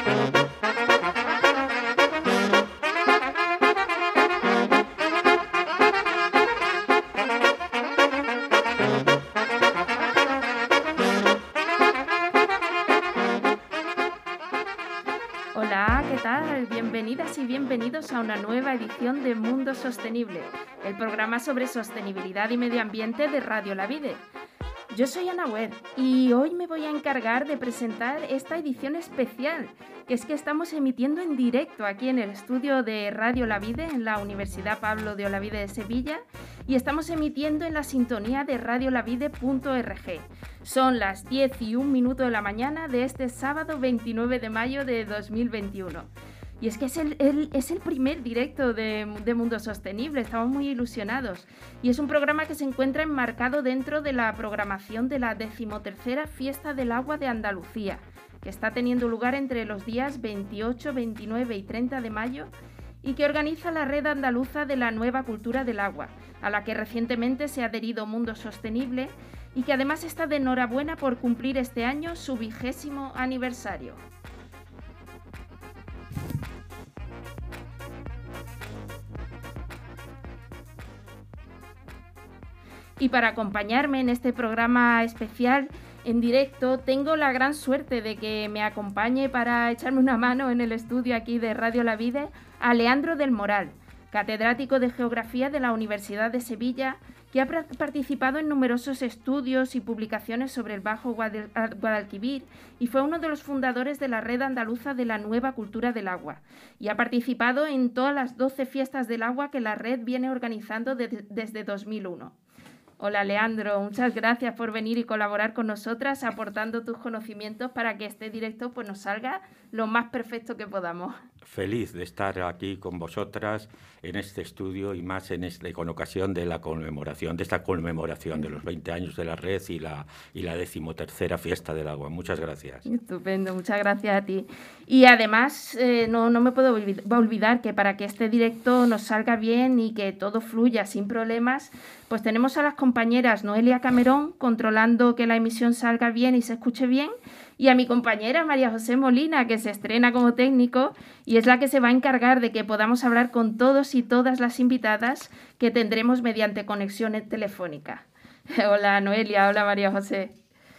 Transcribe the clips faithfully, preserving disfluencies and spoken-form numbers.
Hola, ¿qué tal? Bienvenidas y bienvenidos a una nueva edición de Mundo Sostenible, el programa sobre sostenibilidad y medio ambiente de Radio La Vide. Yo soy Ana Huer y hoy me voy a encargar de presentar esta edición especial, que es que estamos emitiendo en directo aquí en el estudio de Radio La Vide en la Universidad Pablo de Olavide de Sevilla y estamos emitiendo en la sintonía de radiolavide punto org. Son las diez y un minuto de la mañana de este sábado veintinueve de mayo de dos mil veintiuno. Y es que es el, el, es el primer directo de, de Mundo Sostenible, estamos muy ilusionados. Y es un programa que se encuentra enmarcado dentro de la programación de la decimotercera Fiesta del Agua de Andalucía, que está teniendo lugar entre los días veintiocho, veintinueve y treinta de mayo y que organiza la Red Andaluza de la Nueva Cultura del Agua, a la que recientemente se ha adherido Mundo Sostenible y que además está de enhorabuena por cumplir este año su vigésimo aniversario. Y para acompañarme en este programa especial en directo, tengo la gran suerte de que me acompañe para echarme una mano en el estudio aquí de Radio La Vide a Leandro del Moral, catedrático de Geografía de la Universidad de Sevilla, que ha participado en numerosos estudios y publicaciones sobre el Bajo Guadalquivir y fue uno de los fundadores de la Red Andaluza de la Nueva Cultura del Agua y ha participado en todas las doce fiestas del agua que la red viene organizando de, desde dos mil uno. Hola Leandro, muchas gracias por venir y colaborar con nosotras aportando tus conocimientos para que este directo pues, nos salga lo más perfecto que podamos. Feliz de estar aquí con vosotras en este estudio y más en este, con ocasión de la conmemoración, de esta conmemoración de los veinte años de la red y la, y la decimotercera Fiesta del Agua. Muchas gracias. Estupendo, muchas gracias a ti. Y además eh, no, no me puedo olvidar que para que este directo nos salga bien y que todo fluya sin problemas, pues tenemos a las compañeras Noelia Camerón controlando que la emisión salga bien y se escuche bien, y a mi compañera María José Molina, que se estrena como técnico y es la que se va a encargar de que podamos hablar con todos y todas las invitadas que tendremos mediante conexión telefónica. Hola Noelia, hola María José.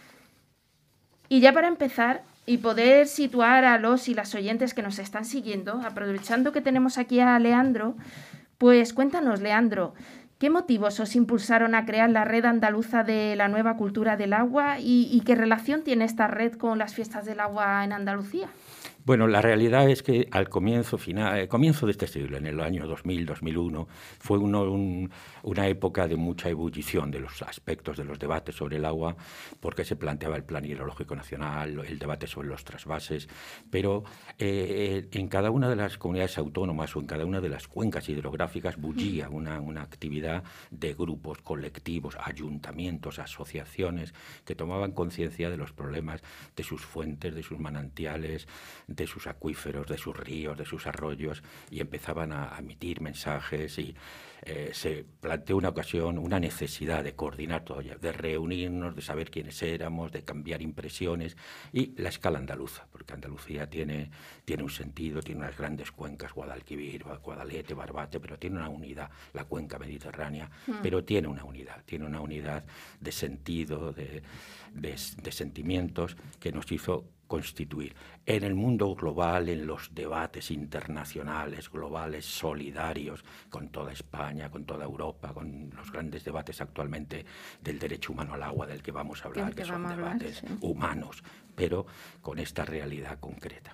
Y ya para empezar y poder situar a los y las oyentes que nos están siguiendo, aprovechando que tenemos aquí a Leandro, pues cuéntanos, Leandro, ¿qué motivos os impulsaron a crear la Red Andaluza de la Nueva Cultura del Agua y, y qué relación tiene esta red con las fiestas del agua en Andalucía? Bueno, la realidad es que al comienzo final, eh, comienzo de este siglo, en el año dos mil, dos mil uno, fue uno, un, una época de mucha ebullición de los aspectos de los debates sobre el agua, porque se planteaba el Plan Hidrológico Nacional, el debate sobre los trasvases, pero eh, en cada una de las comunidades autónomas o en cada una de las cuencas hidrográficas bullía una, una actividad de grupos, colectivos, ayuntamientos, asociaciones que tomaban conciencia de los problemas de sus fuentes, de sus manantiales, de sus acuíferos, de sus ríos, de sus arroyos, y empezaban a emitir mensajes y eh, se planteó una ocasión, una necesidad de coordinar todo, de reunirnos, de saber quiénes éramos, de cambiar impresiones, y la escala andaluza, porque Andalucía tiene, tiene un sentido, tiene unas grandes cuencas, Guadalquivir, Guadalete, Barbate, pero tiene una unidad, la cuenca mediterránea, mm. pero tiene una unidad, tiene una unidad de sentido, de, de, de sentimientos que nos hizo constituir en el mundo global, en los debates internacionales, globales, solidarios, con toda España, con toda Europa, con los grandes debates actualmente del derecho humano al agua, del que vamos a hablar, que, que son debates hablar, sí. humanos, pero con esta realidad concreta.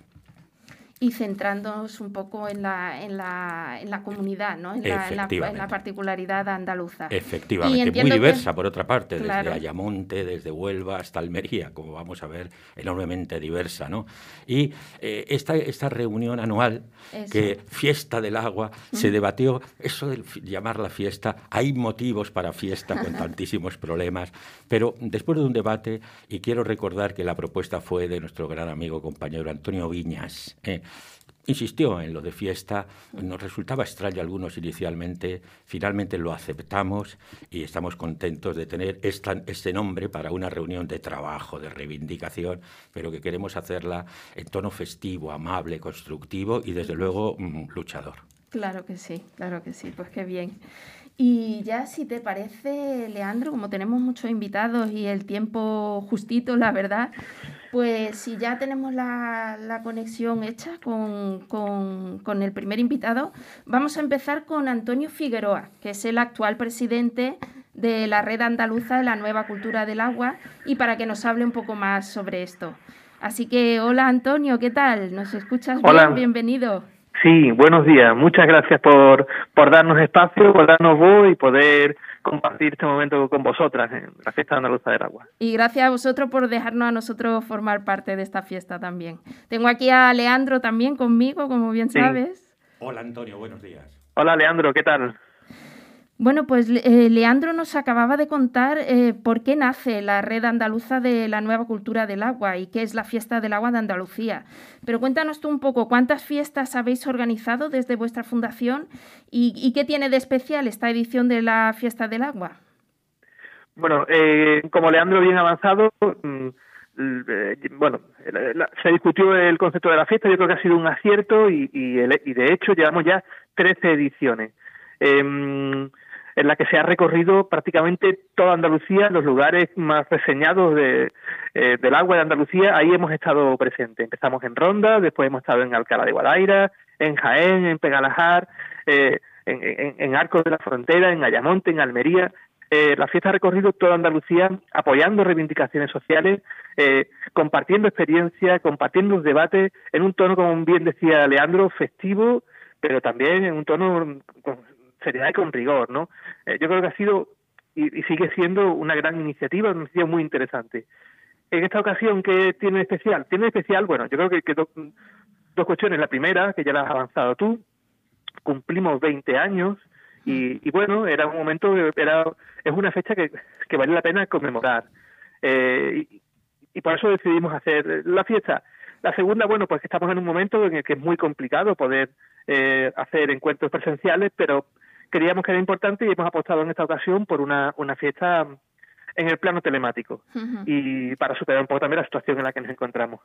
Y centrándonos un poco en la, en la, en la comunidad, ¿no? en, la, en, la, en la particularidad andaluza. Efectivamente, muy diversa, que, por otra parte, claro. desde Ayamonte, desde Huelva hasta Almería, como vamos a ver, enormemente diversa, ¿no? Y eh, esta, esta reunión anual, eso. que Fiesta del Agua, mm. se debatió, eso de llamarla fiesta, hay motivos para fiesta con tantísimos problemas, pero después de un debate, y quiero recordar que la propuesta fue de nuestro gran amigo, compañero Antonio Viñas, ¿eh? insistió en lo de fiesta. Nos resultaba extraño a algunos inicialmente, finalmente lo aceptamos y estamos contentos de tener esta, este nombre para una reunión de trabajo, de reivindicación, pero que queremos hacerla en tono festivo, amable, constructivo y desde luego mmm, luchador. Claro que sí, claro que sí, pues qué bien. Y ya si te parece, Leandro, como tenemos muchos invitados y el tiempo justito, la verdad, pues si ya tenemos la, la conexión hecha con, con, con el primer invitado, vamos a empezar con Antonio Figueroa, que es el actual presidente de la Red Andaluza de la Nueva Cultura del Agua, y para que nos hable un poco más sobre esto. Así que, hola Antonio, ¿qué tal? ¿Nos escuchas Hola. bien? Bienvenido. Sí, buenos días. Muchas gracias por, por darnos espacio, por darnos voz y poder compartir este momento con vosotras en la Fiesta Andaluza del Agua. Y gracias a vosotros por dejarnos a nosotros formar parte de esta fiesta también. Tengo aquí a Leandro también conmigo, como bien Sí. sabes. Hola Antonio, buenos días. Hola Leandro, ¿qué tal? Bueno, pues eh, Leandro nos acababa de contar eh, por qué nace la Red Andaluza de la Nueva Cultura del Agua y qué es la Fiesta del Agua de Andalucía. Pero cuéntanos tú un poco, ¿cuántas fiestas habéis organizado desde vuestra fundación y, y qué tiene de especial esta edición de la Fiesta del Agua? Bueno, eh, como Leandro bien avanzado, mm, eh, bueno, la, la, se discutió el concepto de la fiesta, yo creo que ha sido un acierto y, y, el, y de hecho llevamos ya trece ediciones. Eh, en la que se ha recorrido prácticamente toda Andalucía, los lugares más reseñados de, eh, del agua de Andalucía, ahí hemos estado presentes. Empezamos en Ronda, después hemos estado en Alcalá de Guadaira, en Jaén, en Pegalajar, eh, en, en, en Arcos de la Frontera, en Ayamonte, en Almería. Eh, la fiesta ha recorrido toda Andalucía apoyando reivindicaciones sociales, eh, compartiendo experiencias, compartiendo debates en un tono, como bien decía Leandro, festivo, pero también en un tono con seriedad y con rigor, ¿no? Eh, yo creo que ha sido y, y sigue siendo una gran iniciativa, una iniciativa muy interesante. En esta ocasión, ¿qué tiene de especial? Tiene de especial, bueno, yo creo que, que do, dos cuestiones. La primera, que ya la has avanzado tú, cumplimos veinte años y, y bueno, era un momento, era es una fecha que, que vale la pena conmemorar. Eh, y, y por eso decidimos hacer la fiesta. La segunda, bueno, pues que estamos en un momento en el que es muy complicado poder eh, hacer encuentros presenciales, pero creíamos que era importante y hemos apostado en esta ocasión por una, una fiesta en el plano telemático uh-huh. y para superar un poco también la situación en la que nos encontramos.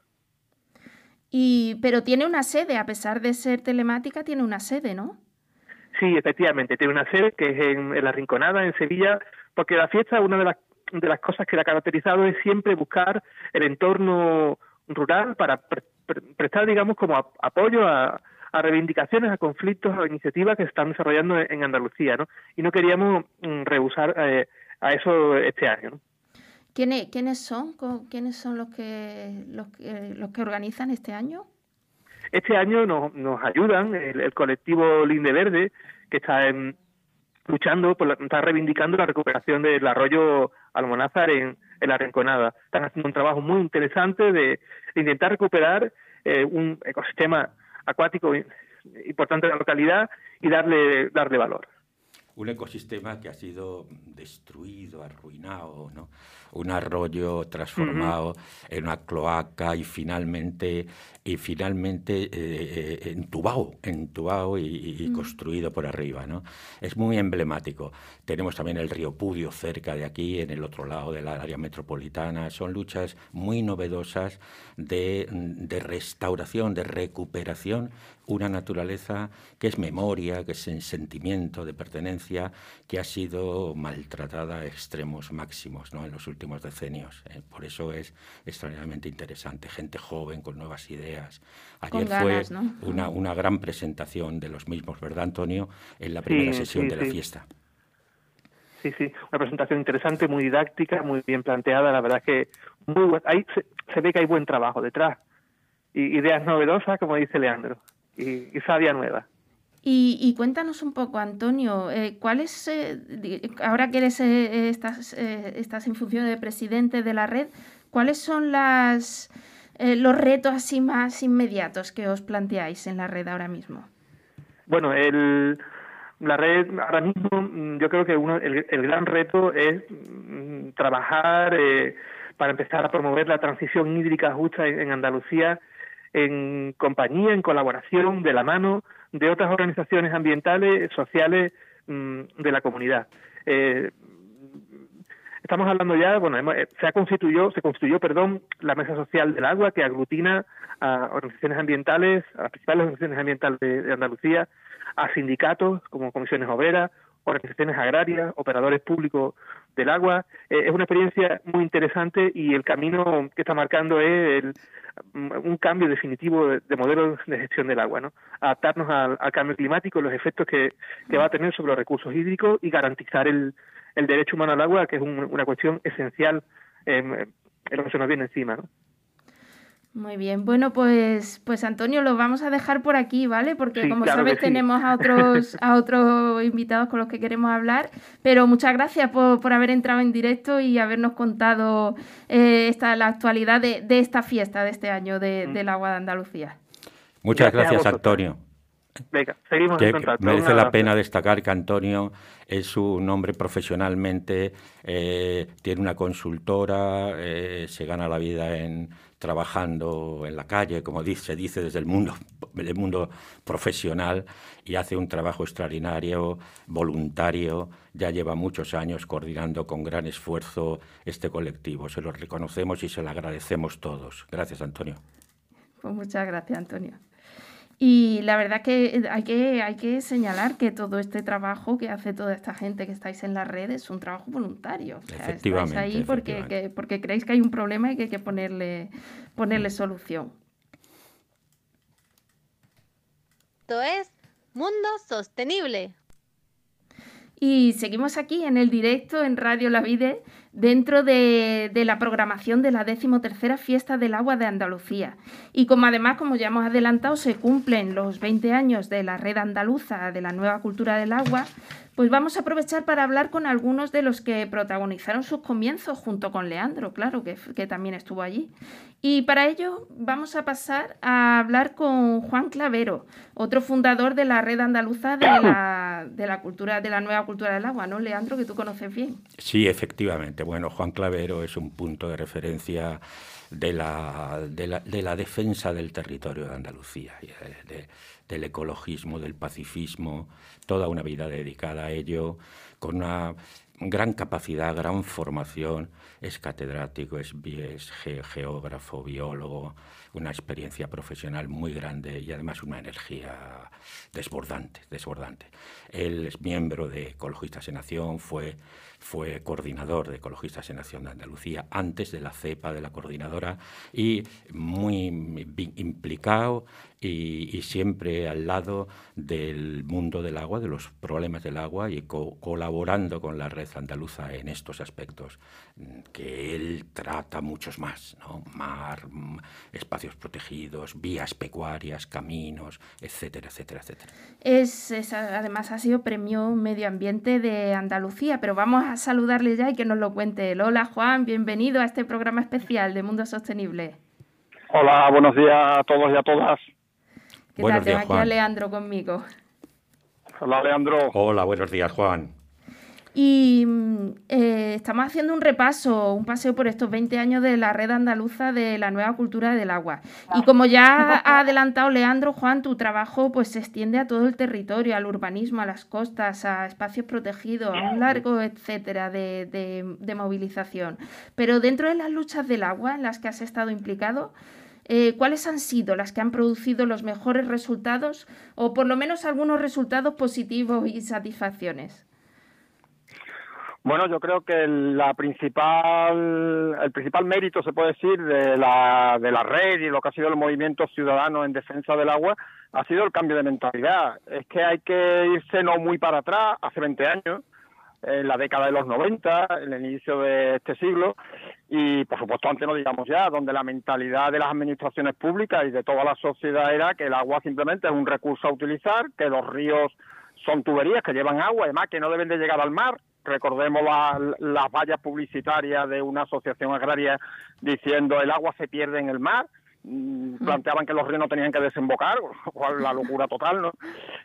Y pero tiene una sede, a pesar de ser telemática, tiene una sede, ¿no? Sí, efectivamente, tiene una sede que es en, en La Rinconada, en Sevilla, porque la fiesta, una de las, de las cosas que la ha caracterizado es siempre buscar el entorno rural para pre- pre- prestar, digamos, como a, apoyo a a reivindicaciones, a conflictos, a iniciativas que se están desarrollando en Andalucía, ¿no? Y no queríamos mm, rehusar eh, a eso este año, ¿no? ¿Quiénes, ¿Quiénes son? ¿Quiénes son los que los que, los que organizan este año? Este año nos, nos ayudan el, el colectivo Linde Verde, que está en, luchando, por la, está reivindicando la recuperación del arroyo Almonázar en, en La Rinconada. Están haciendo un trabajo muy interesante de, de intentar recuperar eh, un ecosistema acuático importante de la localidad y darle darle valor. Un ecosistema que ha sido destruido, arruinado, ¿no? Un arroyo transformado uh-huh. en una cloaca y finalmente y finalmente eh, entubado, entubado y, y uh-huh. construido por arriba, ¿no? Es muy emblemático. Tenemos también el río Pudio cerca de aquí, en el otro lado del área metropolitana. Son luchas muy novedosas de, de restauración, de recuperación, una naturaleza que es memoria, que es sentimiento de pertenencia, que ha sido maltratada a extremos máximos, ¿no? En los últimos decenios. ¿eh? Por eso es extraordinariamente interesante. Gente joven con nuevas ideas. Ayer ganas, fue ¿no? una, una gran presentación de los mismos, ¿verdad, Antonio? En la primera sí, sesión sí, de la sí. fiesta. Sí, sí, una presentación interesante, muy didáctica, muy bien planteada. La verdad es que muy bu- ahí se, se ve que hay buen trabajo detrás. Y ideas novedosas, como dice Leandro. Y, y sabia nueva. Y, y cuéntanos un poco, Antonio, eh, ¿cuál es, eh, ahora que eres, eh, estás, eh, estás en función de presidente de la red, cuáles son las, eh, los retos así más inmediatos que os planteáis en la red ahora mismo? Bueno, el, la red ahora mismo, yo creo que uno, el, el gran reto es mm, trabajar eh, para empezar a promover la transición hídrica justa en, en Andalucía. en compañía, en colaboración, de la mano de otras organizaciones ambientales, sociales mmm, de la comunidad. Eh, estamos hablando ya, bueno, hemos, se ha constituyó, se constituyó, perdón, la Mesa Social del Agua, que aglutina a organizaciones ambientales, a las principales organizaciones ambientales de, de Andalucía, a sindicatos como comisiones obreras, organizaciones agrarias, operadores públicos del agua. Eh, es una experiencia muy interesante y el camino que está marcando es el, un cambio definitivo de, de modelo de gestión del agua, ¿no? Adaptarnos al, al cambio climático, los efectos que, que va a tener sobre los recursos hídricos y garantizar el, el derecho humano al agua, que es un, una cuestión esencial eh, en lo que se nos viene encima, ¿no? Muy bien, bueno, pues pues Antonio, lo vamos a dejar por aquí, ¿vale? Porque sí, como claro sabes sí. tenemos a otros a otros invitados con los que queremos hablar, pero muchas gracias por, por haber entrado en directo y habernos contado eh, esta la actualidad de, de esta fiesta de este año de, mm. del agua de Andalucía. Muchas gracias, gracias Antonio. Venga, seguimos que en contacto. Merece la pena destacar que Antonio es un hombre profesionalmente, eh, tiene una consultora, eh, se gana la vida en trabajando en la calle, como dice, se dice desde el mundo, el mundo profesional, y hace un trabajo extraordinario, voluntario. Ya lleva muchos años coordinando con gran esfuerzo este colectivo. Se lo reconocemos y se lo agradecemos todos. Gracias, Antonio. Pues muchas gracias, Antonio. Y la verdad que hay que hay que señalar que todo este trabajo que hace toda esta gente que estáis en las redes es un trabajo voluntario. O sea, efectivamente. Estáis ahí porque, efectivamente. Que, porque creéis que hay un problema y que hay que ponerle, ponerle solución. Esto es Mundo Sostenible. Y seguimos aquí en el directo en Radio La Vide, dentro de, de la programación de la decimotercera Fiesta del Agua de Andalucía. Y como además, como ya hemos adelantado, se cumplen los veinte años de la Red Andaluza de la Nueva Cultura del Agua, pues vamos a aprovechar para hablar con algunos de los que protagonizaron sus comienzos junto con Leandro, claro, que, que también estuvo allí. Y para ello vamos a pasar a hablar con Juan Clavero, otro fundador de la Red Andaluza de la, de la, cultura, de la Nueva Cultura del Agua, ¿no, Leandro? Que tú conoces bien. Sí, efectivamente. Bueno, Juan Clavero es un punto de referencia de la, de la, de la defensa del territorio de Andalucía, de, de, del ecologismo, del pacifismo, toda una vida dedicada a ello, con una gran capacidad, gran formación. Es catedrático, es, es ge, geógrafo, biólogo, una experiencia profesional muy grande y además una energía desbordante, desbordante. Él es miembro de Ecologistas en Acción, fue, fue coordinador de Ecologistas en Acción de Andalucía antes de la cepa de la coordinadora y muy implicado y, y siempre al lado del mundo del agua, de los problemas del agua y co colaborando con la Red Andaluza en estos aspectos, que él trata muchos más, ¿no? Mar, espacios protegidos, vías pecuarias, caminos, etcétera, etcétera, etcétera. Es, es, además ha sido Premio Medio Ambiente de Andalucía, pero vamos a saludarle ya y que nos lo cuente él. Hola Juan, bienvenido a este programa especial de Mundo Sostenible. Hola, buenos días a todos y a todas. ¿Qué buenos tal? días, Tengo aquí Juan. a Leandro conmigo. Hola, Leandro. Hola, buenos días, Juan. Y eh, estamos haciendo un repaso, un paseo por estos veinte años de la Red Andaluza de la Nueva Cultura del Agua. Y como ya ha adelantado Leandro, Juan, tu trabajo pues se extiende a todo el territorio, al urbanismo, a las costas, a espacios protegidos, a un largo etcétera de, de, de movilización. Pero dentro de las luchas del agua en las que has estado implicado, eh, ¿cuáles han sido las que han producido los mejores resultados o por lo menos algunos resultados positivos y satisfacciones? Bueno, yo creo que la principal, el principal mérito, se puede decir, de la, de la red y lo que ha sido el movimiento ciudadano en defensa del agua ha sido el cambio de mentalidad. Es que hay que irse no muy para atrás, hace veinte años, en la década de los noventa, en el inicio de este siglo, y por supuesto antes no digamos ya, donde la mentalidad de las administraciones públicas y de toda la sociedad era que el agua simplemente es un recurso a utilizar, que los ríos son tuberías que llevan agua, además que no deben de llegar al mar. Recordemos la, las vallas publicitarias de una asociación agraria diciendo el agua se pierde en el mar. Planteaban que los ríos no tenían que desembocar, la locura total, ¿no?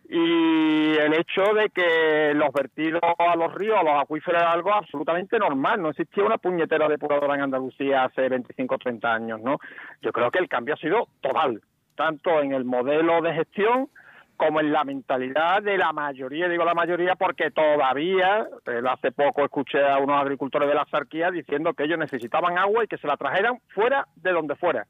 Y el hecho de que los vertidos a los ríos, a los acuíferos, era algo absolutamente normal. No existía una puñetera depuradora en Andalucía hace veinticinco o treinta años, ¿no? Yo creo que el cambio ha sido total, tanto en el modelo de gestión como en la mentalidad de la mayoría, digo la mayoría porque todavía, eh, hace poco escuché a unos agricultores de la Axarquía diciendo que ellos necesitaban agua y que se la trajeran fuera de donde fuera,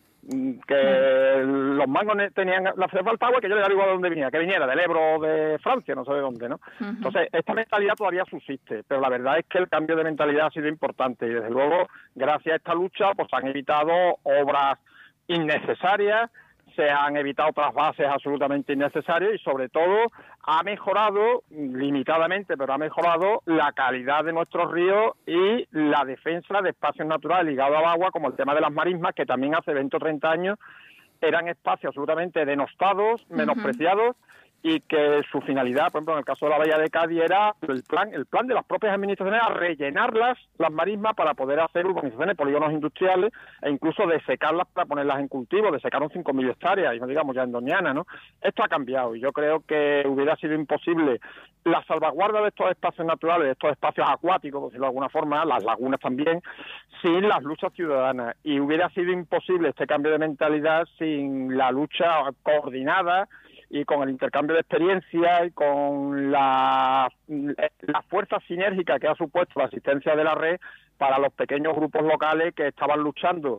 que uh-huh. los mangos tenían la falta agua, que yo le digo de dónde venía, que viniera del Ebro o de Francia, no sé de dónde, ¿no? Uh-huh. Entonces, esta mentalidad todavía subsiste, pero la verdad es que el cambio de mentalidad ha sido importante y desde luego, gracias a esta lucha, pues han evitado obras innecesarias, se han evitado trasvases absolutamente innecesarios y sobre todo ha mejorado, limitadamente, pero ha mejorado la calidad de nuestros ríos y la defensa de espacios naturales ligados al agua, como el tema de las marismas, que también hace veinte o treinta años eran espacios absolutamente denostados, menospreciados, uh-huh. y que su finalidad, por ejemplo, en el caso de la Bahía de Cádiz, era el plan el plan de las propias administraciones a rellenarlas, las marismas, para poder hacer urbanizaciones, polígonos industriales, e incluso desecarlas para ponerlas en cultivo. Desecaron cinco mil hectáreas, y no digamos ya en Doñana, ¿no? Esto ha cambiado, y yo creo que hubiera sido imposible la salvaguarda de estos espacios naturales, de estos espacios acuáticos, por decirlo de alguna forma, las lagunas también, sin las luchas ciudadanas, y hubiera sido imposible este cambio de mentalidad sin la lucha coordinada y con el intercambio de experiencia y con la, la fuerza sinérgica que ha supuesto la asistencia de la red para los pequeños grupos locales que estaban luchando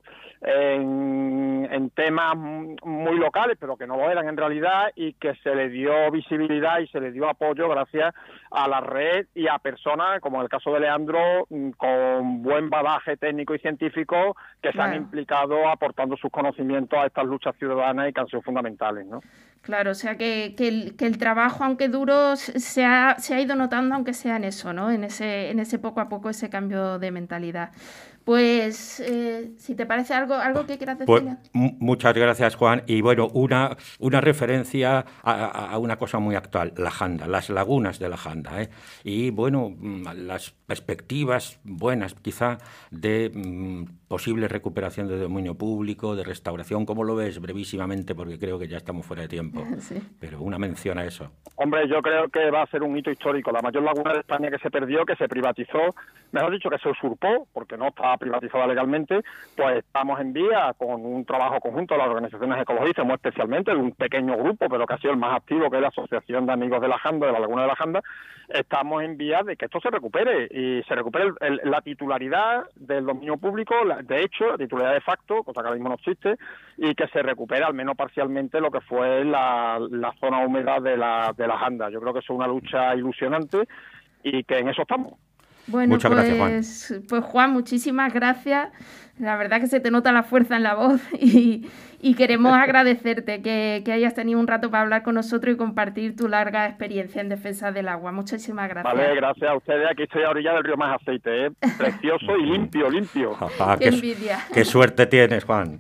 en, en temas muy locales, pero que no lo eran en realidad, y que se le dio visibilidad y se le dio apoyo gracias a la red y a personas, como en el caso de Leandro, con buen bagaje técnico y científico, que se claro. han implicado aportando sus conocimientos a estas luchas ciudadanas y que han sido fundamentales, ¿no? Claro, o sea que, que, el, que el trabajo, aunque duro, se ha, se ha ido notando, aunque sea en eso, ¿no? En ese, en ese poco a poco, ese cambio de mentalidad. Pues, eh, si te parece algo, algo que quieras decir. Pues, m- muchas gracias, Juan. Y bueno, una, una referencia a, a una cosa muy actual, la Janda, las lagunas de la Janda, ¿eh? Y bueno, las perspectivas buenas, quizá, de mm, posible recuperación de dominio público, de restauración. ¿Cómo lo ves? Brevísimamente, porque creo que ya estamos fuera de tiempo. Sí. Pero una mención a eso. Hombre, yo creo que va a ser un hito histórico. La mayor laguna de España que se perdió, que se privatizó, mejor dicho, que se usurpó, porque no estaba privatizada legalmente, pues estamos en vía con un trabajo conjunto de las organizaciones ecologistas, muy especialmente de un pequeño grupo, pero que ha sido el más activo, que es la Asociación de Amigos de la Janda, de la Laguna de la Janda. Estamos en vía de que esto se recupere, y se recupere el, el, la titularidad del dominio público, la, de hecho, la titularidad de facto, cosa que ahora mismo no existe, y que se recupere al menos parcialmente lo que fue la, la zona húmeda de la, de la Janda. Yo creo que es una lucha ilusionante y que en eso estamos. Bueno, Muchas pues, gracias, Juan. Pues Juan, muchísimas gracias. La verdad que se te nota la fuerza en la voz y, y queremos agradecerte que, que hayas tenido un rato para hablar con nosotros y compartir tu larga experiencia en defensa del agua. Muchísimas gracias. Vale, gracias a ustedes. Aquí estoy a orilla del río Más Aceite, ¿eh? Precioso y limpio, limpio. Ajá, qué, qué envidia. Qué suerte tienes, Juan.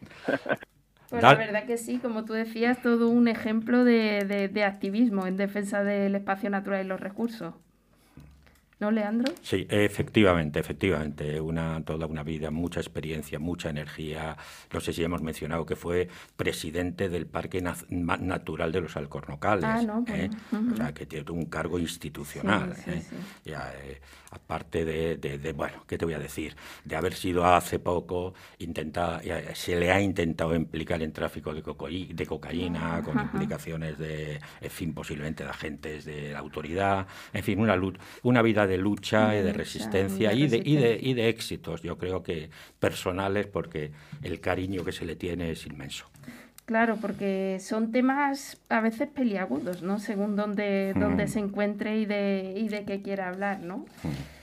Pues la verdad que sí, como tú decías, todo un ejemplo de, de, de activismo en defensa del espacio natural y los recursos. ¿No, Leandro? Sí, efectivamente, efectivamente, una toda una vida, mucha experiencia, mucha energía. No sé si hemos mencionado que fue presidente del Parque Natural de los Alcornocales, ah, no, ¿eh? Bueno. Uh-huh. O sea, que tiene un cargo institucional. Sí, sí, ¿eh? sí. Ya, eh, aparte de, de, de, bueno, ¿qué te voy a decir? De haber sido hace poco, intenta, se le ha intentado implicar en tráfico de, cocoí, de cocaína, uh-huh. con implicaciones de, en fin, posiblemente de agentes de la autoridad, en fin, una, una vida de de lucha y de resistencia y de, y, de, y de éxitos, yo creo que personales, porque el cariño que se le tiene es inmenso. Claro, porque son temas a veces peliagudos, ¿no? Según dónde, mm. dónde se encuentre y de, y de qué quiera hablar, ¿no? Mm.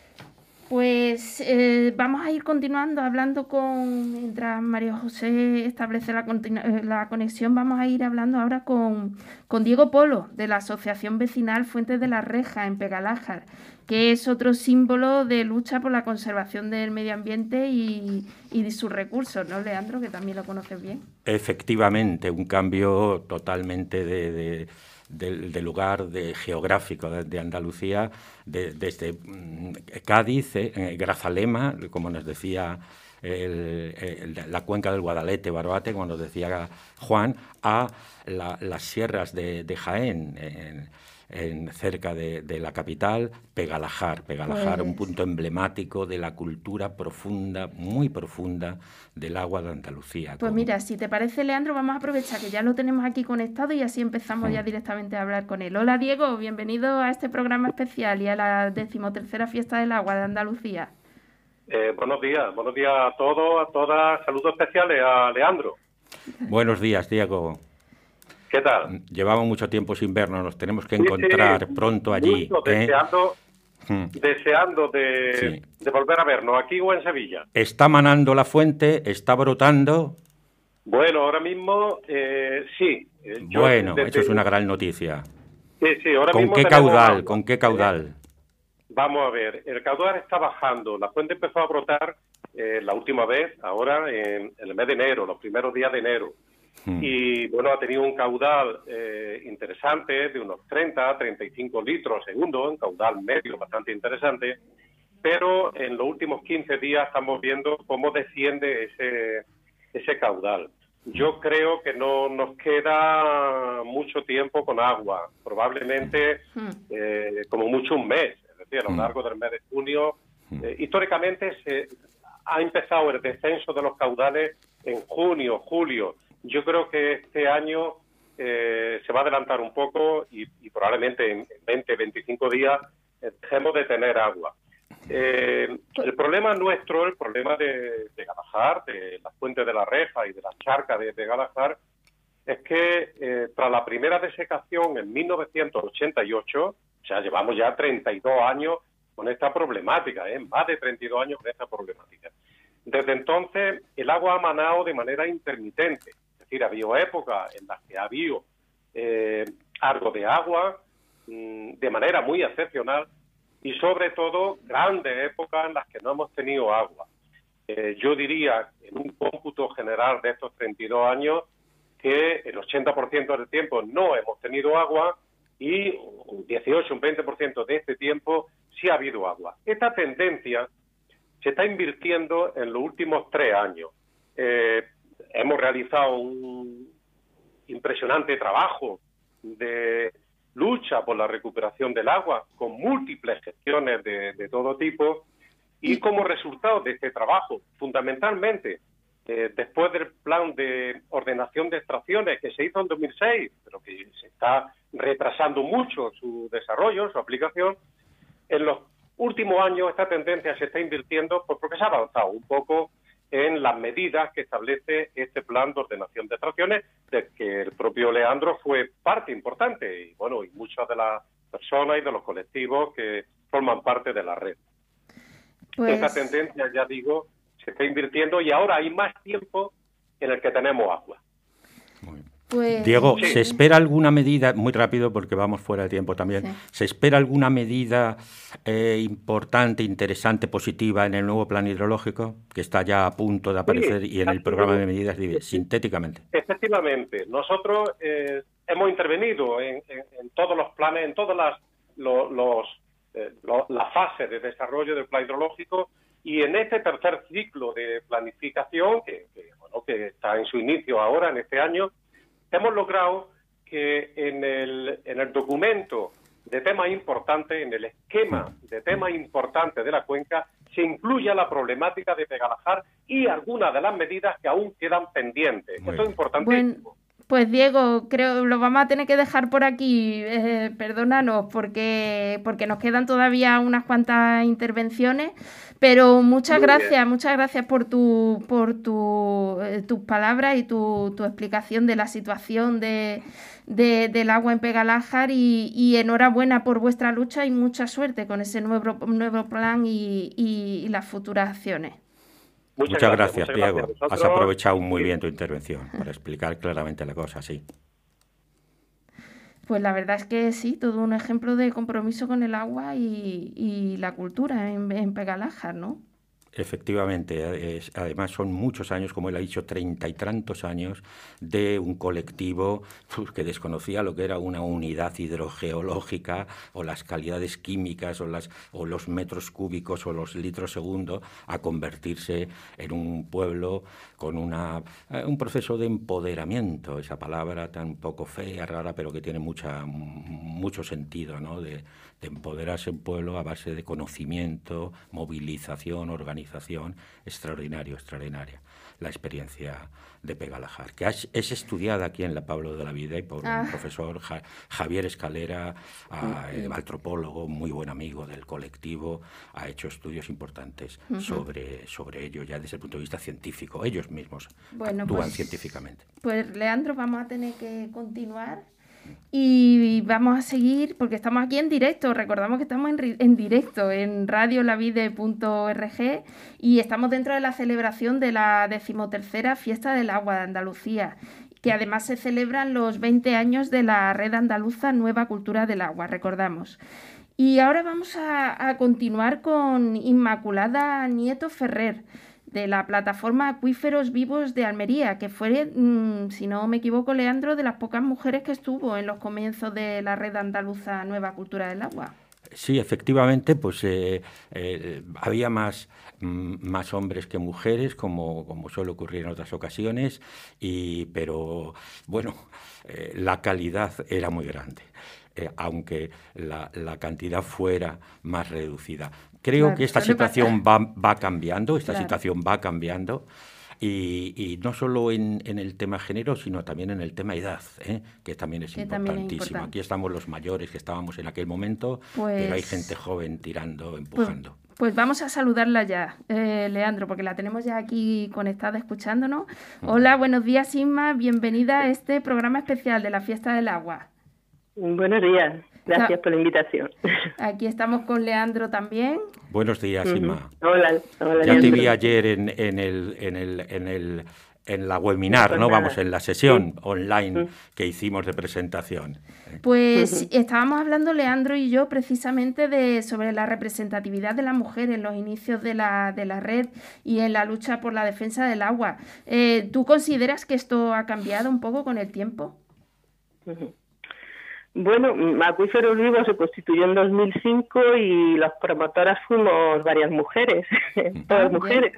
Pues eh, vamos a ir continuando hablando con, mientras María José establece la, continu- la conexión, vamos a ir hablando ahora con, con Diego Polo, de la Asociación Vecinal Fuentes de la Reja, en Pegalájar, que es otro símbolo de lucha por la conservación del medio ambiente y, y de sus recursos, ¿no, Leandro? Que también lo conoces bien. Efectivamente, un cambio totalmente de... de... Del, del lugar de, geográfico de, de Andalucía, de, desde mm, Cádiz, eh, Grazalema, como nos decía el, el, la cuenca del Guadalete, Barbate, como nos decía Juan, a la, las sierras de, de Jaén, en, en, cerca de, de la capital, Pegalajar. Pegalajar, Pues... un punto emblemático de la cultura profunda, muy profunda, del agua de Andalucía. Pues con... mira, si te parece, Leandro, vamos a aprovechar que ya lo tenemos aquí conectado y así empezamos Mm. ya directamente a hablar con él. Hola, Diego, bienvenido a este programa especial y a la decimotercera Fiesta del Agua de Andalucía. Eh, buenos días, buenos días a todos, a todas. Saludos especiales a Leandro. Buenos días, Diego. ¿Qué tal? Llevamos mucho tiempo sin vernos, nos tenemos que Sí, encontrar sí, pronto allí. mucho, ¿eh? deseando, Hmm. deseando de, Sí. de volver a vernos aquí o en Sevilla. ¿Está manando la fuente? ¿Está brotando? Bueno, ahora mismo eh, sí. Eh, yo Bueno, desde- eso es una gran noticia. Sí, sí, ahora ¿Con mismo qué tenemos caudal? agua, ¿Con qué ¿eh? caudal? Vamos a ver, el caudal está bajando. La fuente empezó a brotar eh, la última vez, ahora en, en el mes de enero, los primeros días de enero. Hmm. Y bueno, ha tenido un caudal eh, interesante de unos treinta, treinta y cinco litros segundo, un caudal medio bastante interesante, pero en los últimos quince días estamos viendo cómo desciende ese, ese caudal. Yo creo que no nos queda mucho tiempo con agua, probablemente Hmm. eh, como mucho un mes, es decir, a lo Mm. largo del mes de junio. Eh, históricamente se ha empezado el descenso de los caudales en junio, julio. Yo creo que este año eh, se va a adelantar un poco y, y probablemente en veinte, veinticinco días eh, dejemos de tener agua. Eh, el problema nuestro, el problema de, de Galajar, de las fuentes de la Reja y de las charcas de, de Galajar, es que eh, tras la primera desecación en mil novecientos ochenta y ocho, o sea, llevamos ya treinta y dos años con esta problemática, ¿eh? Más de treinta y dos años con esta problemática. Desde entonces, el agua ha manado de manera intermitente. Es decir, ha habido épocas en las que ha habido eh, algo de agua mmm, de manera muy excepcional y, sobre todo, grandes épocas en las que no hemos tenido agua. Eh, yo diría, en un cómputo general de estos treinta y dos años, que el ochenta por ciento del tiempo no hemos tenido agua y un dieciocho, un veinte por ciento de este tiempo sí ha habido agua. Esta tendencia se está invirtiendo en los últimos tres años. Eh, hemos realizado un impresionante trabajo de lucha por la recuperación del agua con múltiples gestiones de, de todo tipo y como resultado de este trabajo, fundamentalmente, eh, después del plan de ordenación de extracciones que se hizo en dos mil seis, pero que se está retrasando mucho su desarrollo, su aplicación, en los últimos años esta tendencia se está invirtiendo pues, porque se ha avanzado un poco en las medidas que establece este plan de ordenación de extracciones, de que el propio Leandro fue parte importante, y bueno, y muchas de las personas y de los colectivos que forman parte de la red. Pues... Esta tendencia, ya digo, se está invirtiendo y ahora hay más tiempo en el que tenemos agua. Muy bien. Pues... Diego, Sí. ¿se espera alguna medida, muy rápido porque vamos fuera de tiempo también, Sí. ¿se espera alguna medida eh, importante, interesante, positiva en el nuevo plan hidrológico que está ya a punto de aparecer Sí, y en el así programa es. de medidas dive- sintéticamente? Efectivamente, nosotros eh, hemos intervenido en, en, en todos los planes, en todas las lo- los, eh, lo- las fases de desarrollo del plan hidrológico y en este tercer ciclo de planificación, que, que, bueno, que está en su inicio ahora, en este año, hemos logrado que en el, en el documento de temas importantes, en el esquema de temas importantes de la cuenca, se incluya la problemática de Pegalajar y algunas de las medidas que aún quedan pendientes. Muy Esto es bien. importantísimo. Pues Diego, creo lo vamos a tener que dejar por aquí, eh, perdónanos, porque, porque nos quedan todavía unas cuantas intervenciones, pero muchas Muy gracias, bien. muchas gracias por tu, por tu, eh, tus palabras y tu, tu explicación de la situación de, de- del agua en Pegalajar y, y enhorabuena por vuestra lucha y mucha suerte con ese nuevo, nuevo plan y, y- y las futuras acciones. Muchas, gracias, muchas Diego. gracias a Has vosotros. aprovechado muy Y- bien tu intervención para explicar claramente la cosa, sí. Pues la verdad es que sí, todo un ejemplo de compromiso con el agua y, y la cultura en, en Pegalajar, ¿no? Efectivamente, es, además son muchos años, como él ha dicho, treinta y tantos años de un colectivo pues, que desconocía lo que era una unidad hidrogeológica o las calidades químicas o, las, o los metros cúbicos o los litros segundo, a convertirse en un pueblo con una, un proceso de empoderamiento, esa palabra tan poco fea, rara, pero que tiene mucha, mucho sentido, ¿no? de, de empoderarse un pueblo a base de conocimiento, movilización, organización. Extraordinario, extraordinaria la experiencia de Pegalajar, que es, es estudiada aquí en la Pablo de la Vida y por ah. un profesor ja, Javier Escalera, a, uh-huh. antropólogo, muy buen amigo del colectivo, ha hecho estudios importantes uh-huh. sobre, sobre ello ya desde el punto de vista científico. Ellos mismos bueno, actúan pues, científicamente. Pues Leandro, vamos a tener que continuar. Y vamos a seguir, porque estamos aquí en directo, recordamos que estamos en, en directo en radio la vide punto org y estamos dentro de la celebración de la decimotercera Fiesta del Agua de Andalucía, que además se celebran los veinte años de la Red Andaluza Nueva Cultura del Agua, recordamos. Y ahora vamos a, a continuar con Inmaculada Nieto Ferrer, de la plataforma Acuíferos Vivos de Almería, que fue, mmm, si no me equivoco, Leandro, de las pocas mujeres que estuvo en los comienzos de la Red Andaluza Nueva Cultura del Agua. Sí, efectivamente, pues eh, eh, había más, mm, más hombres que mujeres, como, como suele ocurrir en otras ocasiones, y, pero bueno, eh, la calidad era muy grande. Eh, aunque la, la cantidad fuera más reducida. Creo claro, que esta situación va, va cambiando, esta claro. situación va cambiando, y, y no solo en, en el tema género, sino también en el tema edad, ¿eh? que también es que importantísimo. También es Aquí estamos los mayores que estábamos en aquel momento, pues, pero hay gente joven tirando, empujando. Pues, pues vamos a saludarla ya, eh, Leandro, porque la tenemos ya aquí conectada escuchándonos. Hola, buenos días, Inma, bienvenida a este programa especial de la Fiesta del Agua. Buenos días, gracias por la invitación. Aquí estamos con Leandro también. Buenos días, Inma. Uh-huh. Hola, hola. Ya Leandro. Te vi ayer en, en el en el en el en la webinar, ¿no? Vamos, en la sesión sí. online uh-huh. que hicimos de presentación. Pues uh-huh. estábamos hablando, Leandro y yo, precisamente de sobre la representatividad de la mujer en los inicios de la, de la red y en la lucha por la defensa del agua. Eh, ¿Tú consideras que esto ha cambiado un poco con el tiempo? Uh-huh. Bueno, Acuíferos Vivos se constituyó en dos mil cinco y las promotoras fuimos varias mujeres, todas ah, mujeres.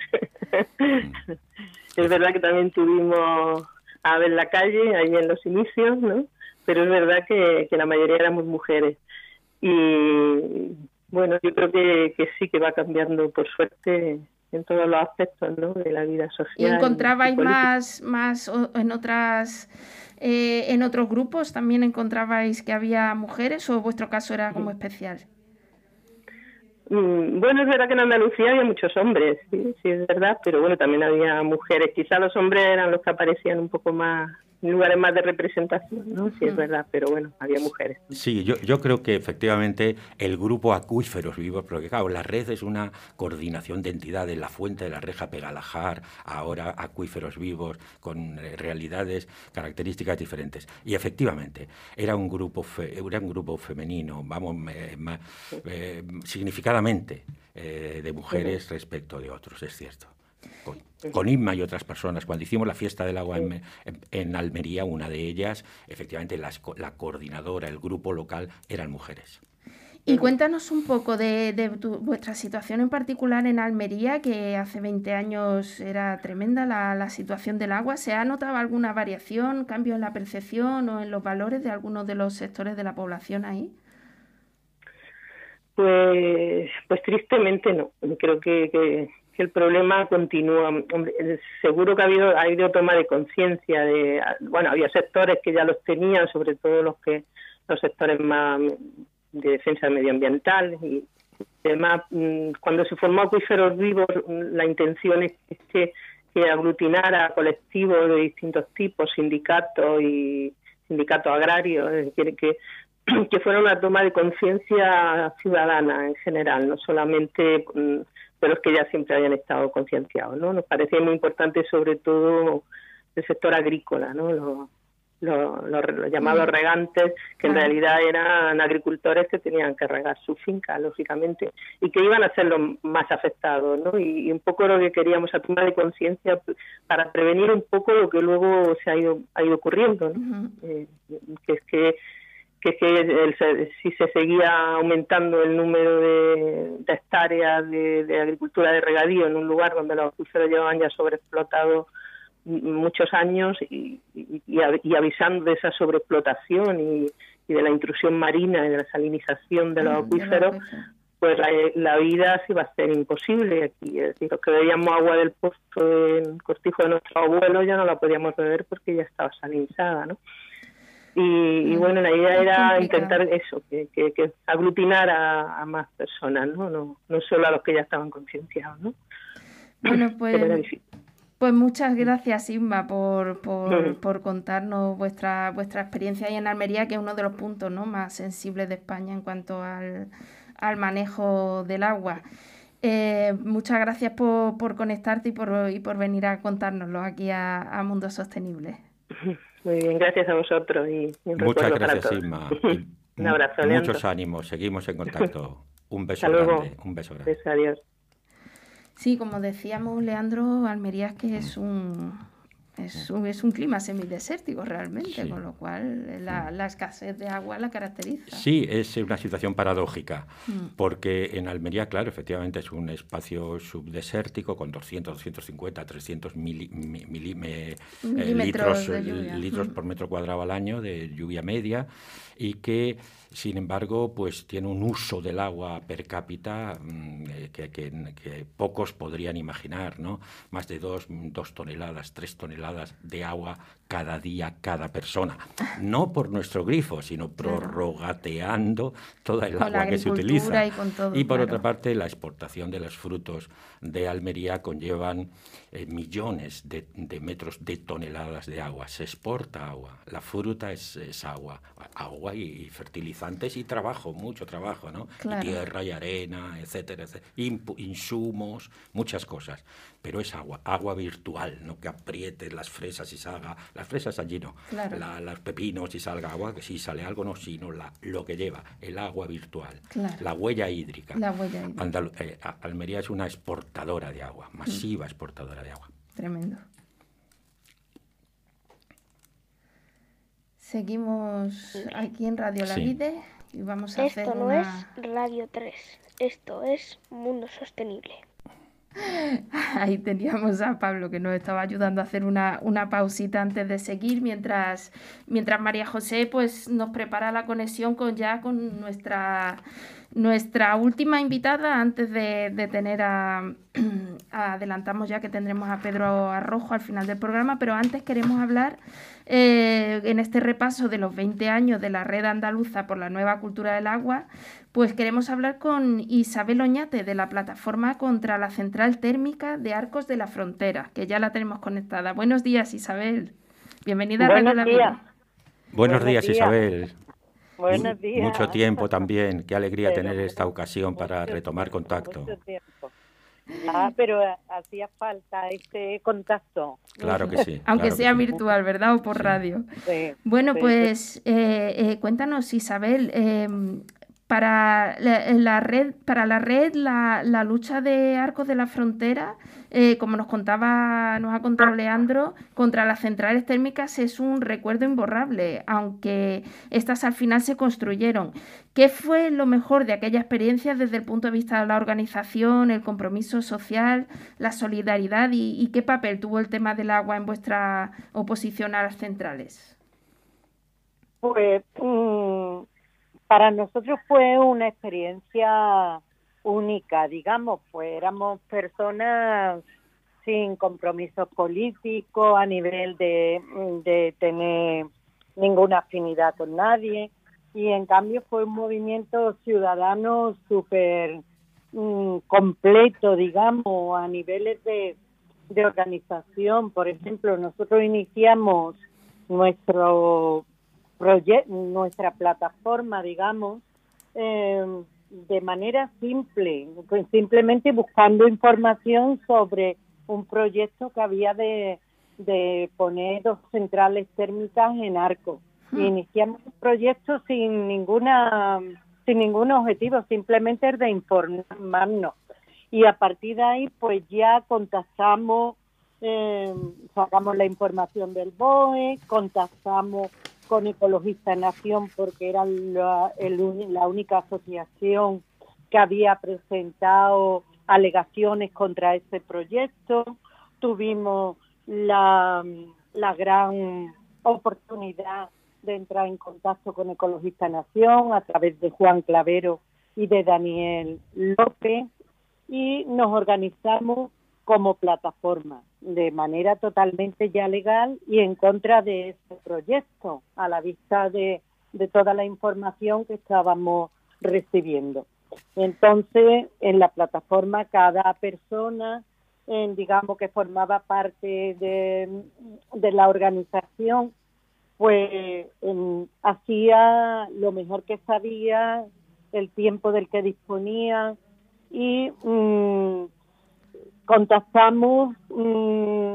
Es verdad que también tuvimos a ver la calle, ahí en los inicios, ¿no? Pero es verdad que, que la mayoría éramos mujeres. Y bueno, yo creo que, que sí que va cambiando, por suerte, en todos los aspectos, ¿no? De la vida social. ¿Y encontrabais y más, más en otras... Eh, ¿En otros grupos también encontrabais que había mujeres o vuestro caso era como especial? Mm, bueno, es verdad que en Andalucía había muchos hombres, sí, sí es verdad, pero bueno, también había mujeres. Quizá los hombres eran los que aparecían un poco más en lugares más de representación, ¿no? Sí es verdad, pero bueno, había mujeres. Sí, yo, yo creo que efectivamente el grupo Acuíferos Vivos, porque claro, la red es una coordinación de entidades, la fuente de la Reja Pegalajar, ahora Acuíferos Vivos, con eh, realidades, características diferentes. Y efectivamente, era un grupo fe, era un grupo femenino, vamos, eh, más, eh, significadamente eh, de mujeres uh-huh. respecto de otros, es cierto. Con, con Inma y otras personas. Cuando hicimos la Fiesta del Agua en, en, en Almería, una de ellas, efectivamente las, la coordinadora, el grupo local, eran mujeres. Y cuéntanos un poco de, de tu, vuestra situación en particular en Almería, que hace veinte años era tremenda la, la situación del agua. ¿Se ha notado alguna variación, cambio en la percepción o en los valores de algunos de los sectores de la población ahí? Pues, pues tristemente no. Creo que... que... que el problema continúa. Hombre, seguro que ha habido, ha habido toma de conciencia de, bueno, había sectores que ya los tenían, sobre todo los que los sectores más de defensa medioambiental y además cuando se formó Acuíferos Vivos la intención es que, que aglutinara colectivos de distintos tipos, sindicatos y sindicatos agrarios, es decir, que que fuera una toma de conciencia ciudadana en general, no solamente de los que ya siempre hayan estado concienciados, ¿no? Nos parecía muy importante sobre todo el sector agrícola, ¿no? Los, los, los, los llamados regantes, que en realidad eran agricultores que tenían que regar su finca, lógicamente, y que iban a ser los más afectados, ¿no? Y, y un poco lo que queríamos, a tomar de conciencia para prevenir un poco lo que luego se ha ido, ha ido ocurriendo, ¿no? Uh-huh. eh, que es que que, que el, si se seguía aumentando el número de, de hectáreas de, de agricultura de regadío en un lugar donde los acuíferos llevaban ya sobreexplotados muchos años y, y, y avisando de esa sobreexplotación y, y de la intrusión marina y de la salinización de los acuíferos, pues la, la vida se iba a hacer imposible aquí. Es decir, los que bebíamos agua del pozo en cortijo de nuestros abuelos ya no la podíamos beber porque ya estaba salinizada, ¿no? Y, y bueno, la idea era intentar eso, que, que, que aglutinar a, a más personas, ¿no? ¿no? No solo a los que ya estaban concienciados, ¿no? Bueno, pues, pues muchas gracias, Inma, por, por, sí. por contarnos vuestra vuestra experiencia ahí en Almería, que es uno de los puntos, ¿no?, más sensibles de España en cuanto al, al manejo del agua. Eh, muchas gracias por, por conectarte y por, y por venir a contárnoslo aquí a, a Mundo Sostenible. Muy bien, gracias a vosotros y un muchas gracias, Inma. Un abrazo, Muchos Leandro. ánimos, seguimos en contacto. Un beso Hasta grande, luego. un beso grande. Beso, adiós. Sí, como decíamos, Leandro, Almería es que es un es un, es un clima semidesértico realmente, sí. Con lo cual la, la escasez de agua la caracteriza. Sí, es una situación paradójica, mm. porque en Almería, claro, efectivamente es un espacio subdesértico con doscientos, doscientos cincuenta, trescientos mili, mili, mili, me, eh, litros, litros mm. por metro cuadrado al año de lluvia media, y que, sin embargo, pues tiene un uso del agua per cápita mmm, que, que, que pocos podrían imaginar, ¿no? Más de dos, dos toneladas, tres toneladas de agua cada día, cada persona. No por nuestro grifo, sino prorrogateando toda el con agua que se utiliza. Y, con todo, y por claro. otra parte, la exportación de los frutos de Almería conllevan eh, millones de, de metros de toneladas de agua. Se exporta agua. La fruta es, es agua. Agua y, y fertilizantes y trabajo, mucho trabajo, ¿no? Claro. Y tierra y arena, etcétera, etcétera. Imp, insumos, muchas cosas. Pero es agua, agua virtual, no que aprietes las fresas y salga, las fresas allí no, claro. la, los pepinos y salga agua, que si sale algo no, sino la, lo que lleva, el agua virtual, claro. la huella hídrica. La huella hídrica. Andal, eh, Almería es una exportadora de agua, masiva mm. exportadora de agua. Tremendo. Seguimos aquí en Radio La Vide sí. y vamos a esto hacer no una... es Radio tres, esto es Mundo Sostenible. Ahí teníamos a Pablo que nos estaba ayudando a hacer una, una pausita antes de seguir, mientras, mientras María José pues nos prepara la conexión con ya con nuestra, nuestra última invitada antes de, de tener a, a... Adelantamos ya que tendremos a Pedro Arrojo al final del programa, pero antes queremos hablar eh, en este repaso de los veinte años de la Red Andaluza por la Nueva Cultura del Agua. Pues queremos hablar con Isabel Oñate de la Plataforma contra la Central Térmica de Arcos de la Frontera, que ya la tenemos conectada. Buenos días, Isabel. Bienvenida a Radio La Vida. Buenos, Buenos días, días, Isabel. Buenos días. Mucho tiempo también. Qué alegría pero, tener esta ocasión para retomar tiempo, contacto. Mucho tiempo. Ah, pero hacía falta este contacto. Claro que sí. Aunque claro sea sí. virtual, ¿verdad? O por sí. radio. Sí, bueno, sí, pues sí. Eh, eh, cuéntanos, Isabel, eh, para la, la red, para la red, la, la lucha de Arcos de la Frontera, eh, como nos contaba, nos ha contado Leandro, contra las centrales térmicas es un recuerdo imborrable, aunque estas al final se construyeron. ¿Qué fue lo mejor de aquella experiencia desde el punto de vista de la organización, el compromiso social, la solidaridad y, y qué papel tuvo el tema del agua en vuestra oposición a las centrales? Pues um, para nosotros fue una experiencia única, digamos, pues éramos personas sin compromisos políticos a nivel de, de tener ninguna afinidad con nadie, y en cambio fue un movimiento ciudadano súper mmm, completo, digamos, a niveles de, de organización. Por ejemplo, nosotros iniciamos nuestro proyecto, nuestra plataforma, digamos, eh, de manera simple, pues simplemente buscando información sobre un proyecto que había de, de poner dos centrales térmicas en Arco. Y iniciamos un proyecto sin ninguna sin ningún objetivo, simplemente el de informarnos. Y a partir de ahí, pues ya contactamos, eh, sacamos la información del B O E, contactamos con Ecologistas en Acción porque era la, el, la única asociación que había presentado alegaciones contra este proyecto. Tuvimos la, la gran oportunidad de entrar en contacto con Ecologistas en Acción a través de Juan Clavero y de Daniel López, y nos organizamos como plataforma de manera totalmente ya legal y en contra de este proyecto, a la vista de, de toda la información que estábamos recibiendo. Entonces, en la plataforma, cada persona, en, digamos, que formaba parte de, de la organización, pues en, hacía lo mejor que sabía, el tiempo del que disponía, y mmm, contactamos mmm,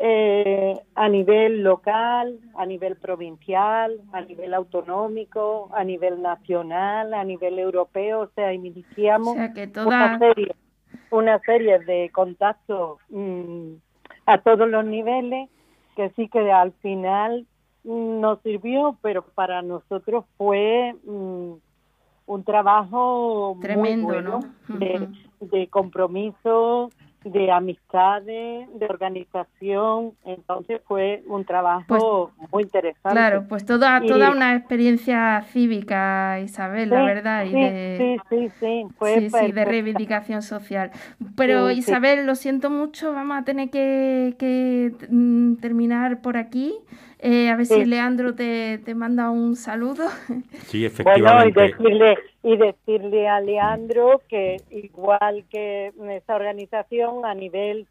eh, a nivel local, a nivel provincial, a nivel autonómico, a nivel nacional, a nivel europeo, o sea, iniciamos o sea, que toda... una serie, una serie de contactos mmm, a todos los niveles, que sí que al final mmm, nos sirvió, pero para nosotros fue mmm, un trabajo tremendo, muy bueno, ¿no? de, de compromiso, de amistades, de organización. Entonces fue un trabajo pues, muy interesante. Claro, pues toda y, toda una experiencia cívica, Isabel, sí, la verdad, y sí, de sí, sí, sí, fue sí, sí, de reivindicación social. Pero sí, Isabel, sí. lo siento mucho, vamos a tener que, que mm, terminar por aquí. Eh, a ver sí. si Leandro te, te manda un saludo. Sí, efectivamente. Bueno, y decirle, y decirle a Leandro que igual que esta organización a nivel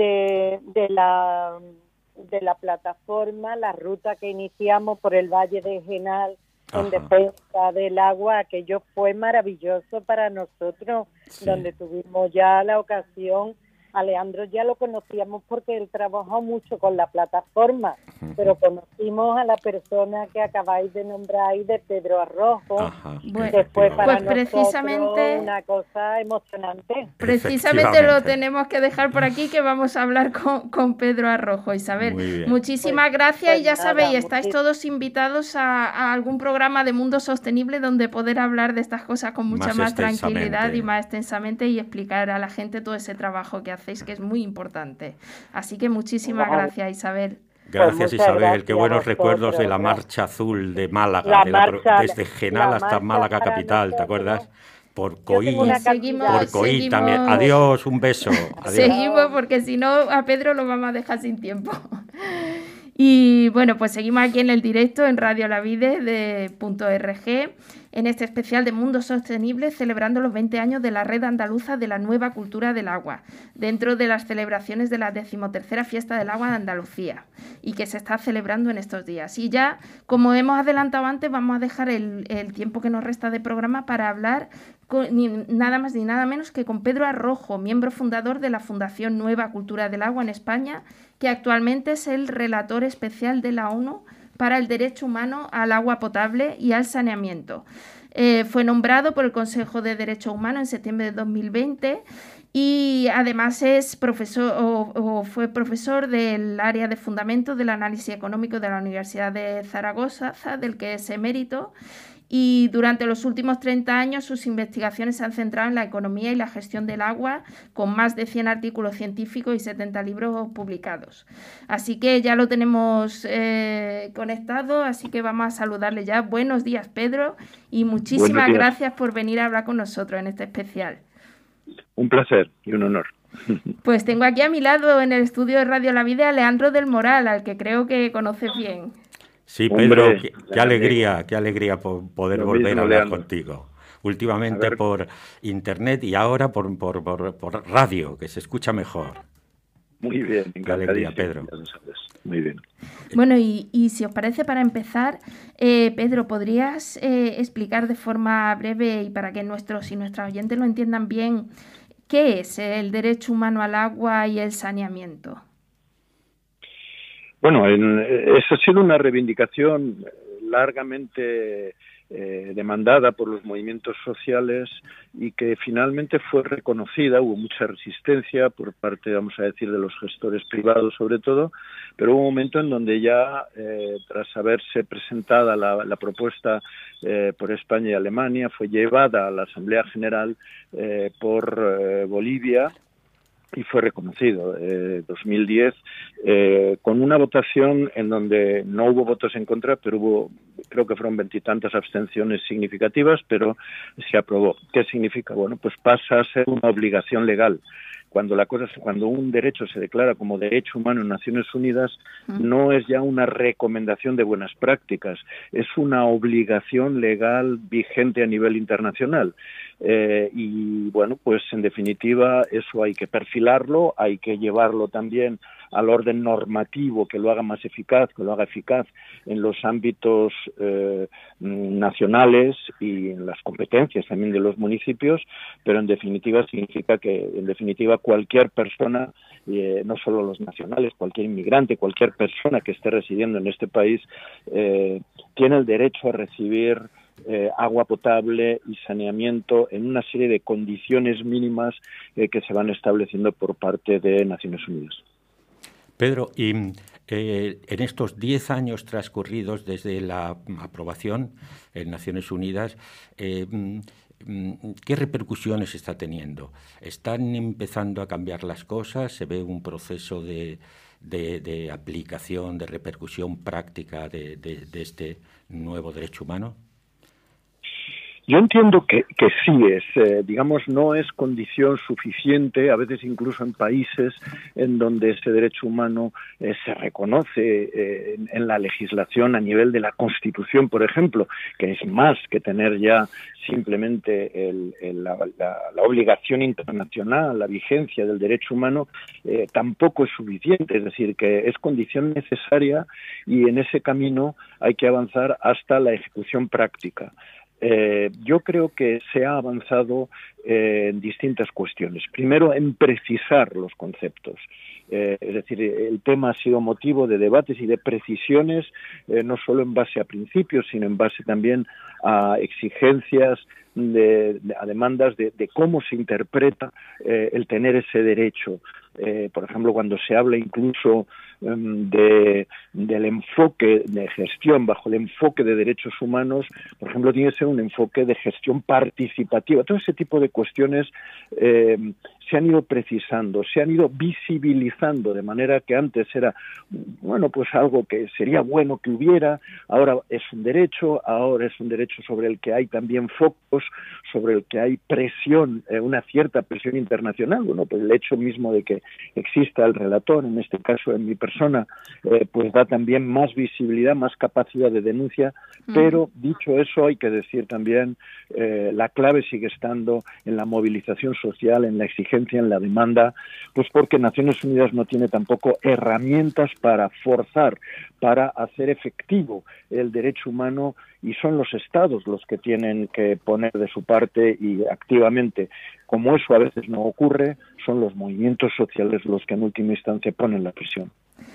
de, de la de la plataforma, la ruta que iniciamos por el Valle de Genal en Ajá. defensa del agua, aquello fue maravilloso para nosotros, Sí. donde tuvimos ya la ocasión. A Leandro ya lo conocíamos porque él trabajó mucho con la plataforma, uh-huh. pero conocimos a la persona que acabáis de nombrar ahí, de Pedro Arrojo, Ajá, bueno, que fue para pues precisamente una cosa emocionante. Precisamente lo tenemos que dejar por aquí, que vamos a hablar con, con Pedro Arrojo. Isabel, muchísimas pues, gracias pues y ya nada, sabéis, estáis muchis... todos invitados a, a algún programa de Mundo Sostenible donde poder hablar de estas cosas con mucha más, más tranquilidad y más extensamente y explicar a la gente todo ese trabajo que hacéis, que es muy importante. Así que muchísimas wow. gracias, Isabel. Gracias, pues Isabel. Gracias Qué buenos vosotros, recuerdos de la ¿no? Marcha Azul de Málaga, la de marcha, la, desde Genal hasta Málaga capital, nosotros, ¿te acuerdas? Por Coí, seguimos, por Coí seguimos, también. Adiós, un beso. Adiós. Seguimos porque si no a Pedro lo vamos a dejar sin tiempo. Y bueno, pues seguimos aquí en el directo en Radio La Vide de .org, en este especial de Mundo Sostenible, celebrando los veinte años de la Red Andaluza de la Nueva Cultura del Agua, dentro de las celebraciones de la decimotercera Fiesta del Agua de Andalucía, y que se está celebrando en estos días. Y ya, como hemos adelantado antes, vamos a dejar el, el tiempo que nos resta de programa para hablar con, ni, nada más ni nada menos que con Pedro Arrojo, miembro fundador de la Fundación Nueva Cultura del Agua en España, que actualmente es el relator especial de la ONU para el derecho humano al agua potable y al saneamiento. Eh, fue nombrado por el Consejo de Derechos Humanos en septiembre de dos mil veinte y además es profesor o, o fue profesor del área de fundamentos del análisis económico de la Universidad de Zaragoza, del que es emérito. Y durante los últimos treinta años sus investigaciones se han centrado en la economía y la gestión del agua, con más de cien artículos científicos y setenta libros publicados. Así que ya lo tenemos eh, conectado, así que vamos a saludarle ya. Buenos días, Pedro, y muchísimas gracias por venir a hablar con nosotros en este especial. Un placer y un honor. Pues tengo aquí a mi lado en el estudio de Radio La Vida a Leandro del Moral, al que creo que conoces bien. Sí, Pedro, Hombre, qué, qué alegría, qué alegría por poder volver mismo, a hablar Leandro. contigo. Últimamente por internet y ahora por, por, por, por radio, que se escucha mejor. Muy bien, qué alegría, Pedro. Muy bien. Bueno, y, y si os parece, para empezar, eh, Pedro, ¿podrías eh, explicar de forma breve y para que nuestros y nuestras oyentes lo entiendan bien, qué es el derecho humano al agua y el saneamiento? Bueno, en, esa ha sido una reivindicación largamente eh, demandada por los movimientos sociales y que finalmente fue reconocida. Hubo mucha resistencia por parte, vamos a decir, de los gestores privados sobre todo, pero hubo un momento en donde ya, eh, tras haberse presentada la, la propuesta eh, por España y Alemania, fue llevada a la Asamblea General eh, por eh, Bolivia, y fue reconocido eh, dos mil diez eh, con una votación en donde no hubo votos en contra, pero hubo, creo que fueron veintitantas abstenciones significativas, pero se aprobó. ¿Qué significa? Bueno, pues pasa a ser una obligación legal. Cuando la cosa, cuando un derecho se declara como derecho humano en Naciones Unidas, no es ya una recomendación de buenas prácticas, es una obligación legal vigente a nivel internacional. Eh, y bueno, pues en definitiva eso hay que perfilarlo, hay que llevarlo también al orden normativo que lo haga más eficaz, que lo haga eficaz en los ámbitos eh, nacionales y en las competencias también de los municipios, pero en definitiva significa que en definitiva cualquier persona, eh, no solo los nacionales, cualquier inmigrante, cualquier persona que esté residiendo en este país eh, tiene el derecho a recibir Eh, agua potable y saneamiento en una serie de condiciones mínimas eh, que se van estableciendo por parte de Naciones Unidas. Pedro, y eh, en estos diez años transcurridos desde la aprobación en Naciones Unidas, eh, ¿qué repercusiones está teniendo? ¿Están empezando a cambiar las cosas? ¿Se ve un proceso de, de, de aplicación, de repercusión práctica de, de, de este nuevo derecho humano? Yo entiendo que, que sí es, eh, digamos, no es condición suficiente, a veces incluso en países en donde ese derecho humano eh, se reconoce eh, en, en la legislación a nivel de la Constitución, por ejemplo, que es más que tener ya simplemente el, el, la, la, la obligación internacional, la vigencia del derecho humano, eh, tampoco es suficiente, es decir, que es condición necesaria y en ese camino hay que avanzar hasta la ejecución práctica. Eh, yo creo que se ha avanzado eh, en distintas cuestiones. Primero, en precisar los conceptos. Eh, es decir, el tema ha sido motivo de debates y de precisiones, eh, no solo en base a principios, sino en base también a exigencias, de, de, a demandas de, de cómo se interpreta eh, el tener ese derecho. Eh, por ejemplo, cuando se habla incluso um, de, del enfoque de gestión, bajo el enfoque de derechos humanos, por ejemplo, tiene que ser un enfoque de gestión participativa. Todo ese tipo de cuestiones eh, se han ido precisando, se han ido visibilizando, de manera que antes era, bueno, pues algo que sería bueno que hubiera, ahora es un derecho, ahora es un derecho sobre el que hay también focos, sobre el que hay presión, eh, una cierta presión internacional. Bueno, pues el hecho mismo de que exista el relator, en este caso en mi persona, eh, pues da también más visibilidad, más capacidad de denuncia, mm. pero dicho eso hay que decir también, eh, la clave sigue estando en la movilización social, en la exigencia, en la demanda, pues porque Naciones Unidas no tiene tampoco herramientas para forzar, para hacer efectivo el derecho humano, y son los Estados los que tienen que poner de su parte y activamente. Como eso a veces no ocurre, son los movimientos sociales los que en última instancia ponen la presión.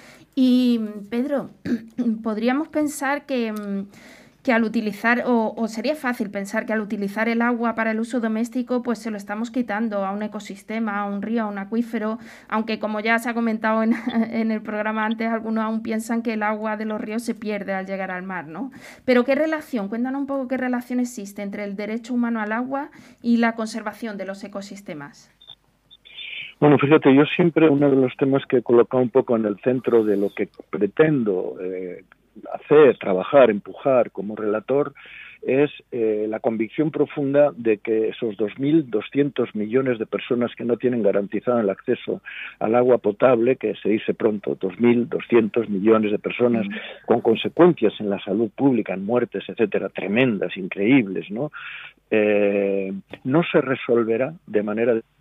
Y Pedro, podríamos pensar que, que al utilizar, o, o sería fácil pensar que al utilizar el agua para el uso doméstico, pues se lo estamos quitando a un ecosistema, a un río, a un acuífero, aunque como ya se ha comentado en, en el programa antes, algunos aún piensan que el agua de los ríos se pierde al llegar al mar, ¿no? Pero ¿qué relación? Cuéntanos un poco qué relación existe entre el derecho humano al agua y la conservación de los ecosistemas. Bueno, fíjate, yo siempre uno de los temas que he colocado un poco en el centro de lo que pretendo eh, hacer, trabajar, empujar como relator es eh, la convicción profunda de que esos dos mil doscientos millones de personas que no tienen garantizado el acceso al agua potable, que se dice pronto, dos mil doscientos millones de personas, mm. con consecuencias en la salud pública, en muertes, etcétera, tremendas, increíbles, ¿no? Eh, no se resolverá de manera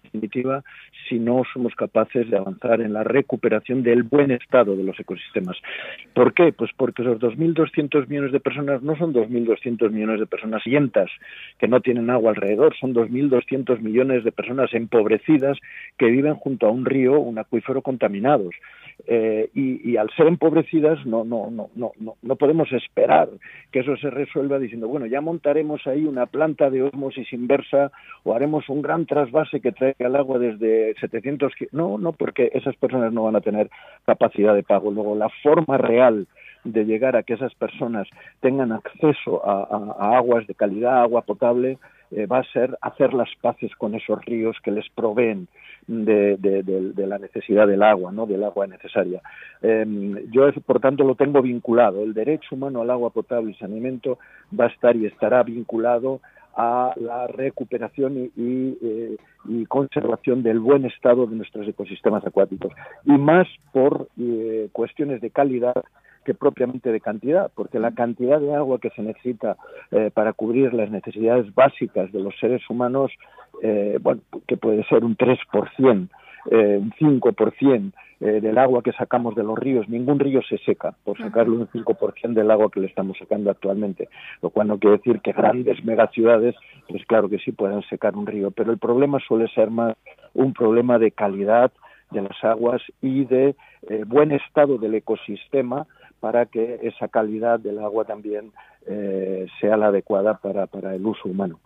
definitiva, si no somos capaces de avanzar en la recuperación del buen estado de los ecosistemas. ¿Por qué? Pues porque los dos mil doscientos millones de personas no son dos mil doscientos millones de personas sedientas que no tienen agua alrededor, son dos mil doscientos millones de personas empobrecidas que viven junto a un río, un acuífero contaminados. Eh, y, y al ser empobrecidas no, no, no, no, no, no podemos esperar que eso se resuelva diciendo, bueno, ya montaremos ahí una planta de ósmosis inversa o haremos un gran trasvase que traiga el agua desde setecientos... No, no, porque esas personas no van a tener capacidad de pago. Luego, la forma real de llegar a que esas personas tengan acceso a, a, a aguas de calidad, agua potable, eh, va a ser hacer las paces con esos ríos que les proveen de, de, de, de la necesidad del agua, ¿no? Del agua necesaria. Eh, yo, por tanto, lo tengo vinculado. El derecho humano al agua potable y saneamiento va a estar y estará vinculado a la recuperación y, y, eh, y conservación del buen estado de nuestros ecosistemas acuáticos. Y más por eh, cuestiones de calidad que propiamente de cantidad, porque la cantidad de agua que se necesita eh, para cubrir las necesidades básicas de los seres humanos, eh, bueno, que puede ser un tres por ciento, eh, un cinco por ciento eh, del agua que sacamos de los ríos. Ningún río se seca por sacarle un cinco por ciento del agua que le estamos sacando actualmente, lo cual no quiere decir que grandes megaciudades, pues claro que sí puedan secar un río, pero el problema suele ser más un problema de calidad de las aguas y de eh, buen estado del ecosistema, para que esa calidad del agua también eh, sea la adecuada para, para el uso humano.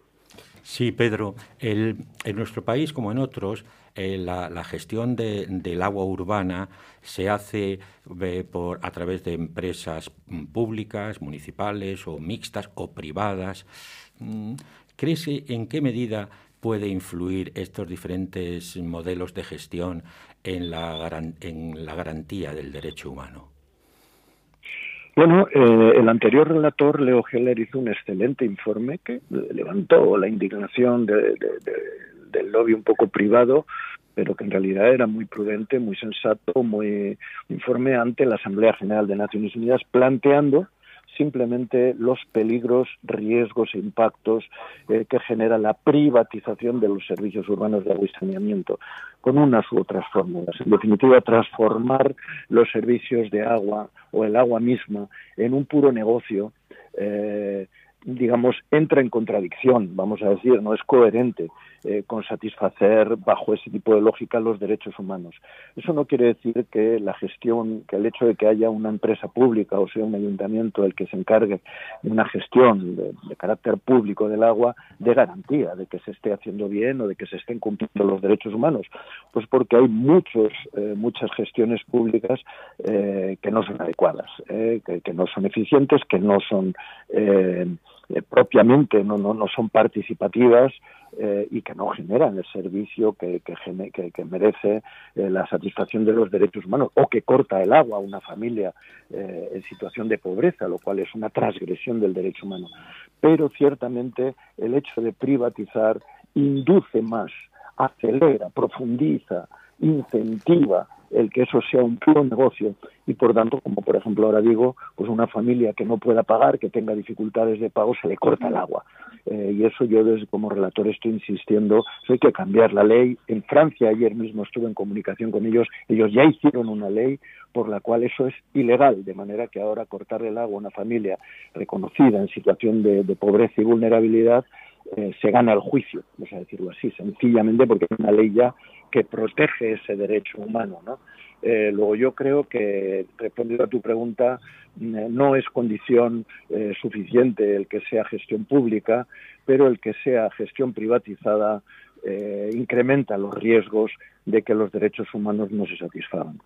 Sí, Pedro, el, en nuestro país, como en otros, eh, la, la gestión de, del agua urbana se hace eh, por, a través de empresas públicas, municipales o mixtas o privadas. ¿Crees que en qué medida puede influir estos diferentes modelos de gestión en la, en la garantía del derecho humano? Bueno, eh, el anterior relator, Leo Heller, hizo un excelente informe que levantó la indignación de, de, de, del lobby un poco privado, pero que en realidad era muy prudente, muy sensato, muy informe ante la Asamblea General de Naciones Unidas, planteando simplemente los peligros, riesgos e impactos eh, que genera la privatización de los servicios urbanos de agua y saneamiento, con unas u otras fórmulas. En definitiva, transformar los servicios de agua o el agua misma en un puro negocio, eh, digamos, entra en contradicción, vamos a decir, no es coherente eh, con satisfacer bajo ese tipo de lógica los derechos humanos. Eso no quiere decir que la gestión, que el hecho de que haya una empresa pública o sea un ayuntamiento el que se encargue de una gestión de, de carácter público del agua dé garantía de que se esté haciendo bien o de que se estén cumpliendo los derechos humanos. Pues porque hay muchos, eh, muchas gestiones públicas eh, que no son adecuadas, eh, que, que no son eficientes, que no son eh, eh, propiamente, no, no, no son participativas, Eh, y que no generan el servicio que, que, que, que merece eh, la satisfacción de los derechos humanos, o que corta el agua a una familia eh, en situación de pobreza, lo cual es una transgresión del derecho humano. Pero ciertamente el hecho de privatizar induce más, acelera, profundiza, incentiva el que eso sea un puro negocio y, por tanto, como por ejemplo ahora digo, pues una familia que no pueda pagar, que tenga dificultades de pago, se le corta el agua. Eh, y eso yo desde como relator estoy insistiendo, hay que cambiar la ley. En Francia ayer mismo estuve en comunicación con ellos, ellos ya hicieron una ley por la cual eso es ilegal, de manera que ahora cortar el agua a una familia reconocida en situación de, de pobreza y vulnerabilidad eh, se gana el juicio, vamos a decirlo así, sencillamente porque es una ley ya que protege ese derecho humano, ¿no? Eh, luego yo creo que, respondiendo a tu pregunta, eh, no es condición eh, suficiente el que sea gestión pública, pero el que sea gestión privatizada eh, incrementa los riesgos de que los derechos humanos no se satisfagan.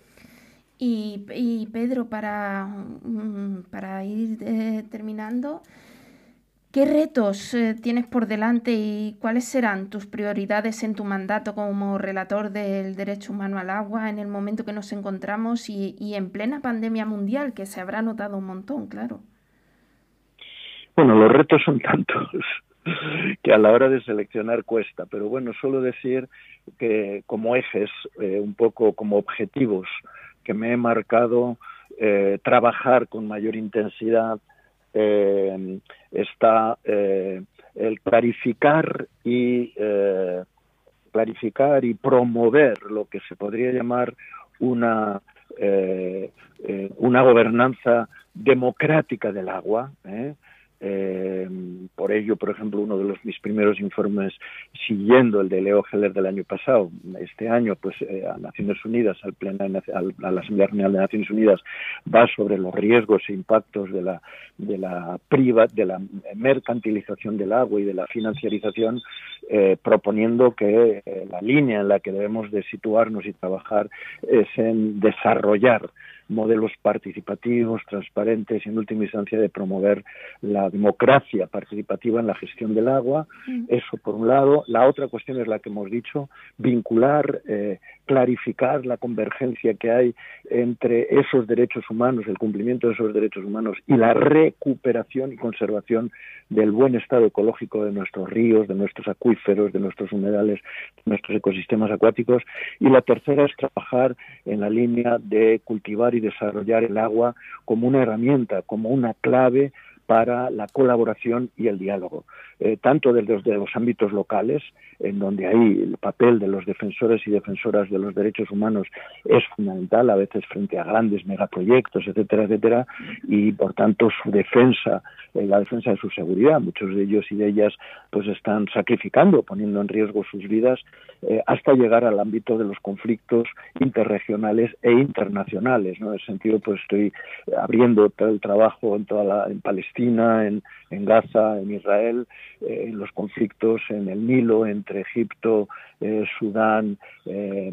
Y, y Pedro, para, para ir eh, terminando, ¿qué retos eh, tienes por delante y cuáles serán tus prioridades en tu mandato como relator del derecho humano al agua en el momento que nos encontramos y, y en plena pandemia mundial, que se habrá notado un montón, claro? Bueno, los retos son tantos que a la hora de seleccionar cuesta, pero bueno, suelo decir que como ejes, eh, un poco como objetivos que me he marcado, eh, trabajar con mayor intensidad, Eh, está eh, el clarificar y eh, clarificar y promover lo que se podría llamar una, eh, eh, una gobernanza democrática del agua, ¿eh? Eh, por ello, por ejemplo, uno de los mis primeros informes, siguiendo el de Leo Heller del año pasado, este año, pues eh, a Naciones Unidas, al pleno, a la Asamblea General de Naciones Unidas, va sobre los riesgos e impactos de la de la priva, de la mercantilización del agua y de la financiarización, eh, proponiendo que eh, la línea en la que debemos de situarnos y trabajar es en desarrollar modelos participativos, transparentes y, en última instancia, de promover la democracia participativa en la gestión del agua. Mm. Eso, por un lado. La otra cuestión es la que hemos dicho, vincular, eh, clarificar la convergencia que hay entre esos derechos humanos, el cumplimiento de esos derechos humanos y la recuperación y conservación del buen estado ecológico de nuestros ríos, de nuestros acuíferos, de nuestros humedales, de nuestros ecosistemas acuáticos. Y la tercera es trabajar en la línea de cultivar y desarrollar el agua como una herramienta, como una clave para la colaboración y el diálogo, eh, tanto desde, desde los ámbitos locales, en donde ahí el papel de los defensores y defensoras de los derechos humanos es fundamental, a veces frente a grandes megaproyectos, etcétera, etcétera, y por tanto su defensa, eh, la defensa de su seguridad, muchos de ellos y de ellas pues están sacrificando, poniendo en riesgo sus vidas, eh, hasta llegar al ámbito de los conflictos interregionales e internacionales, ¿no? En ese sentido, pues estoy abriendo todo el trabajo en toda la, en Palestina, en, en Gaza, en Israel, eh, en los conflictos en el Nilo, entre Egipto, eh, Sudán eh,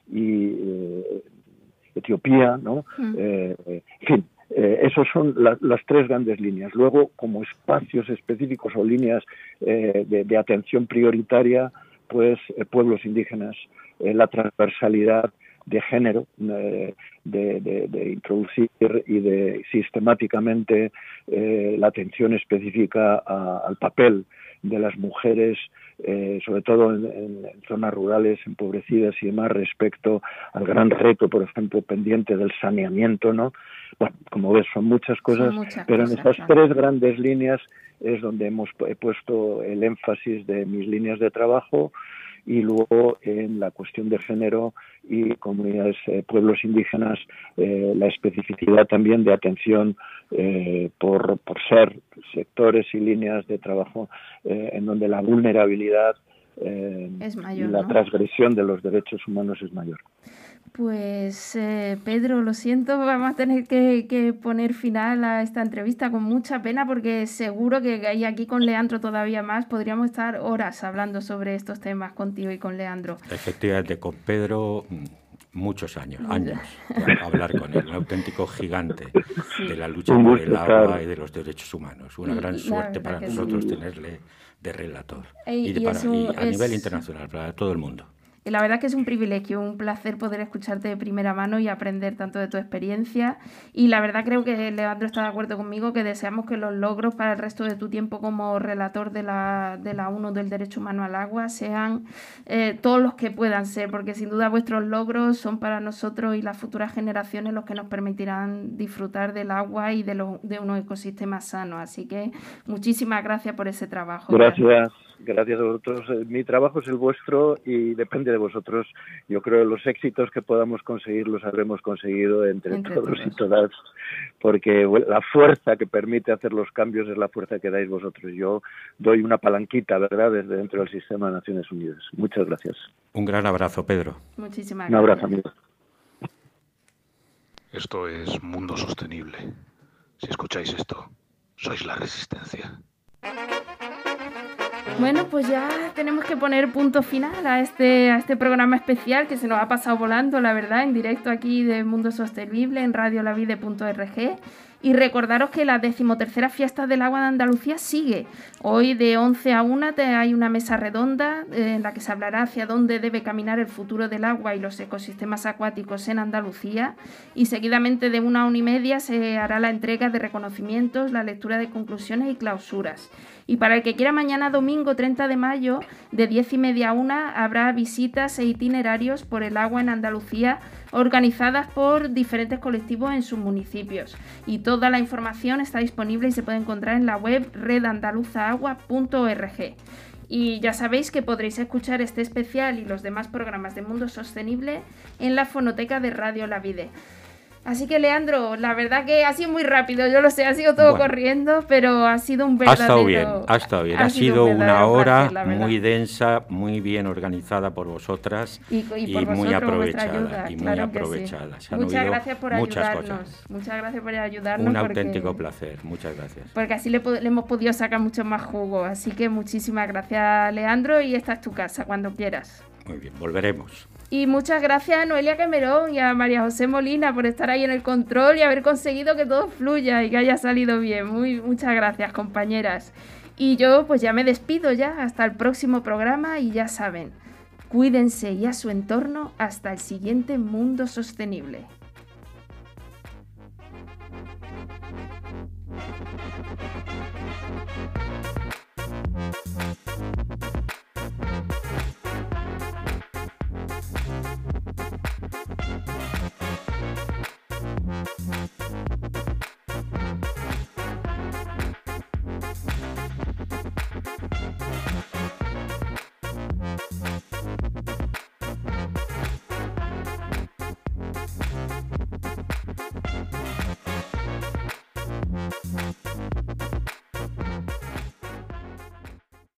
y eh, Etiopía, ¿no? Mm. Eh, en fin, eh, esas son la, las tres grandes líneas. Luego, como espacios específicos o líneas eh, de, de atención prioritaria, pues eh, pueblos indígenas, eh, la transversalidad de género, eh, de, de, de introducir y de sistemáticamente eh, la atención específica a, al papel de las mujeres, eh, sobre todo en, en, en zonas rurales empobrecidas y demás, respecto al gran reto, por ejemplo, pendiente del saneamiento, ¿no? Bueno, como ves, son muchas cosas, son muchas pero cosas, en esas claro. tres grandes líneas es donde hemos he puesto el énfasis de mis líneas de trabajo. Y luego en la cuestión de género y comunidades, eh, pueblos indígenas, eh, la especificidad también de atención eh, por, por ser sectores y líneas de trabajo eh, en donde la vulnerabilidad eh, es mayor, y la ¿no? transgresión de los derechos humanos es mayor. Pues eh, Pedro, lo siento, vamos a tener que, que poner final a esta entrevista con mucha pena, porque seguro que y aquí con Leandro todavía más podríamos estar horas hablando sobre estos temas contigo y con Leandro. Efectivamente, con Pedro muchos años, años, para hablar con él, un auténtico gigante sí. de la lucha por el agua y de los derechos humanos. Una gran suerte para nosotros sí. tenerle de relator y, y, de, y, para, y a es... nivel internacional, para todo el mundo. Y la verdad que es un privilegio, un placer poder escucharte de primera mano y aprender tanto de tu experiencia. Y la verdad creo que Leandro está de acuerdo conmigo, que deseamos que los logros para el resto de tu tiempo como relator de la, de la ONU del Derecho Humano al Agua sean eh, todos los que puedan ser, porque sin duda vuestros logros son para nosotros y las futuras generaciones los que nos permitirán disfrutar del agua y de, lo, de unos ecosistemas sanos. Así que muchísimas gracias por ese trabajo. Gracias. Gracias a vosotros. Mi trabajo es el vuestro y depende de vosotros. Yo creo que los éxitos que podamos conseguir los habremos conseguido entre, entre todos, todos y todas, porque la fuerza que permite hacer los cambios es la fuerza que dais vosotros. Yo doy una palanquita, ¿verdad?, desde dentro del sistema de Naciones Unidas. Muchas gracias. Un gran abrazo, Pedro. Muchísimas gracias. Un abrazo, amigo. Esto es Mundo Sostenible. Si escucháis esto, sois la resistencia. Bueno, pues ya tenemos que poner punto final a este, a este programa especial que se nos ha pasado volando, la verdad, en directo aquí de Mundo Sostenible en radio la vide punto org. Y recordaros que la decimotercera Fiesta del Agua de Andalucía sigue. Hoy de once a una te hay una mesa redonda en la que se hablará hacia dónde debe caminar el futuro del agua y los ecosistemas acuáticos en Andalucía. Y seguidamente de una a una y media se hará la entrega de reconocimientos, la lectura de conclusiones y clausuras. Y para el que quiera, mañana domingo treinta de mayo de diez y media a una habrá visitas e itinerarios por el agua en Andalucía organizadas por diferentes colectivos en sus municipios. Y toda la información está disponible y se puede encontrar en la web red andaluza agua punto org. Y ya sabéis que podréis escuchar este especial y los demás programas de Mundo Sostenible en la fonoteca de Radio La Vida. Así que, Leandro, la verdad que ha sido muy rápido, yo lo sé, ha sido todo bueno, corriendo, pero ha sido un verdadero... Ha estado bien, ha estado bien. Ha, ha sido, sido un una hora placer, muy densa, muy bien organizada por vosotras y, y, por y muy aprovechada. Ayuda, y muy claro aprovechada. Sí. Muchas gracias por ayudarnos. Cosas. Muchas gracias por ayudarnos. Un porque, auténtico placer, muchas gracias. Porque así le, le hemos podido sacar mucho más jugo. Así que muchísimas gracias, Leandro, y esta es tu casa, cuando quieras. Muy bien, volveremos. Y muchas gracias a Noelia Camerón y a María José Molina por estar ahí en el control y haber conseguido que todo fluya y que haya salido bien. Muy, muchas gracias, compañeras. Y yo pues ya me despido ya hasta el próximo programa y ya saben, cuídense y a su entorno hasta el siguiente Mundo Sostenible.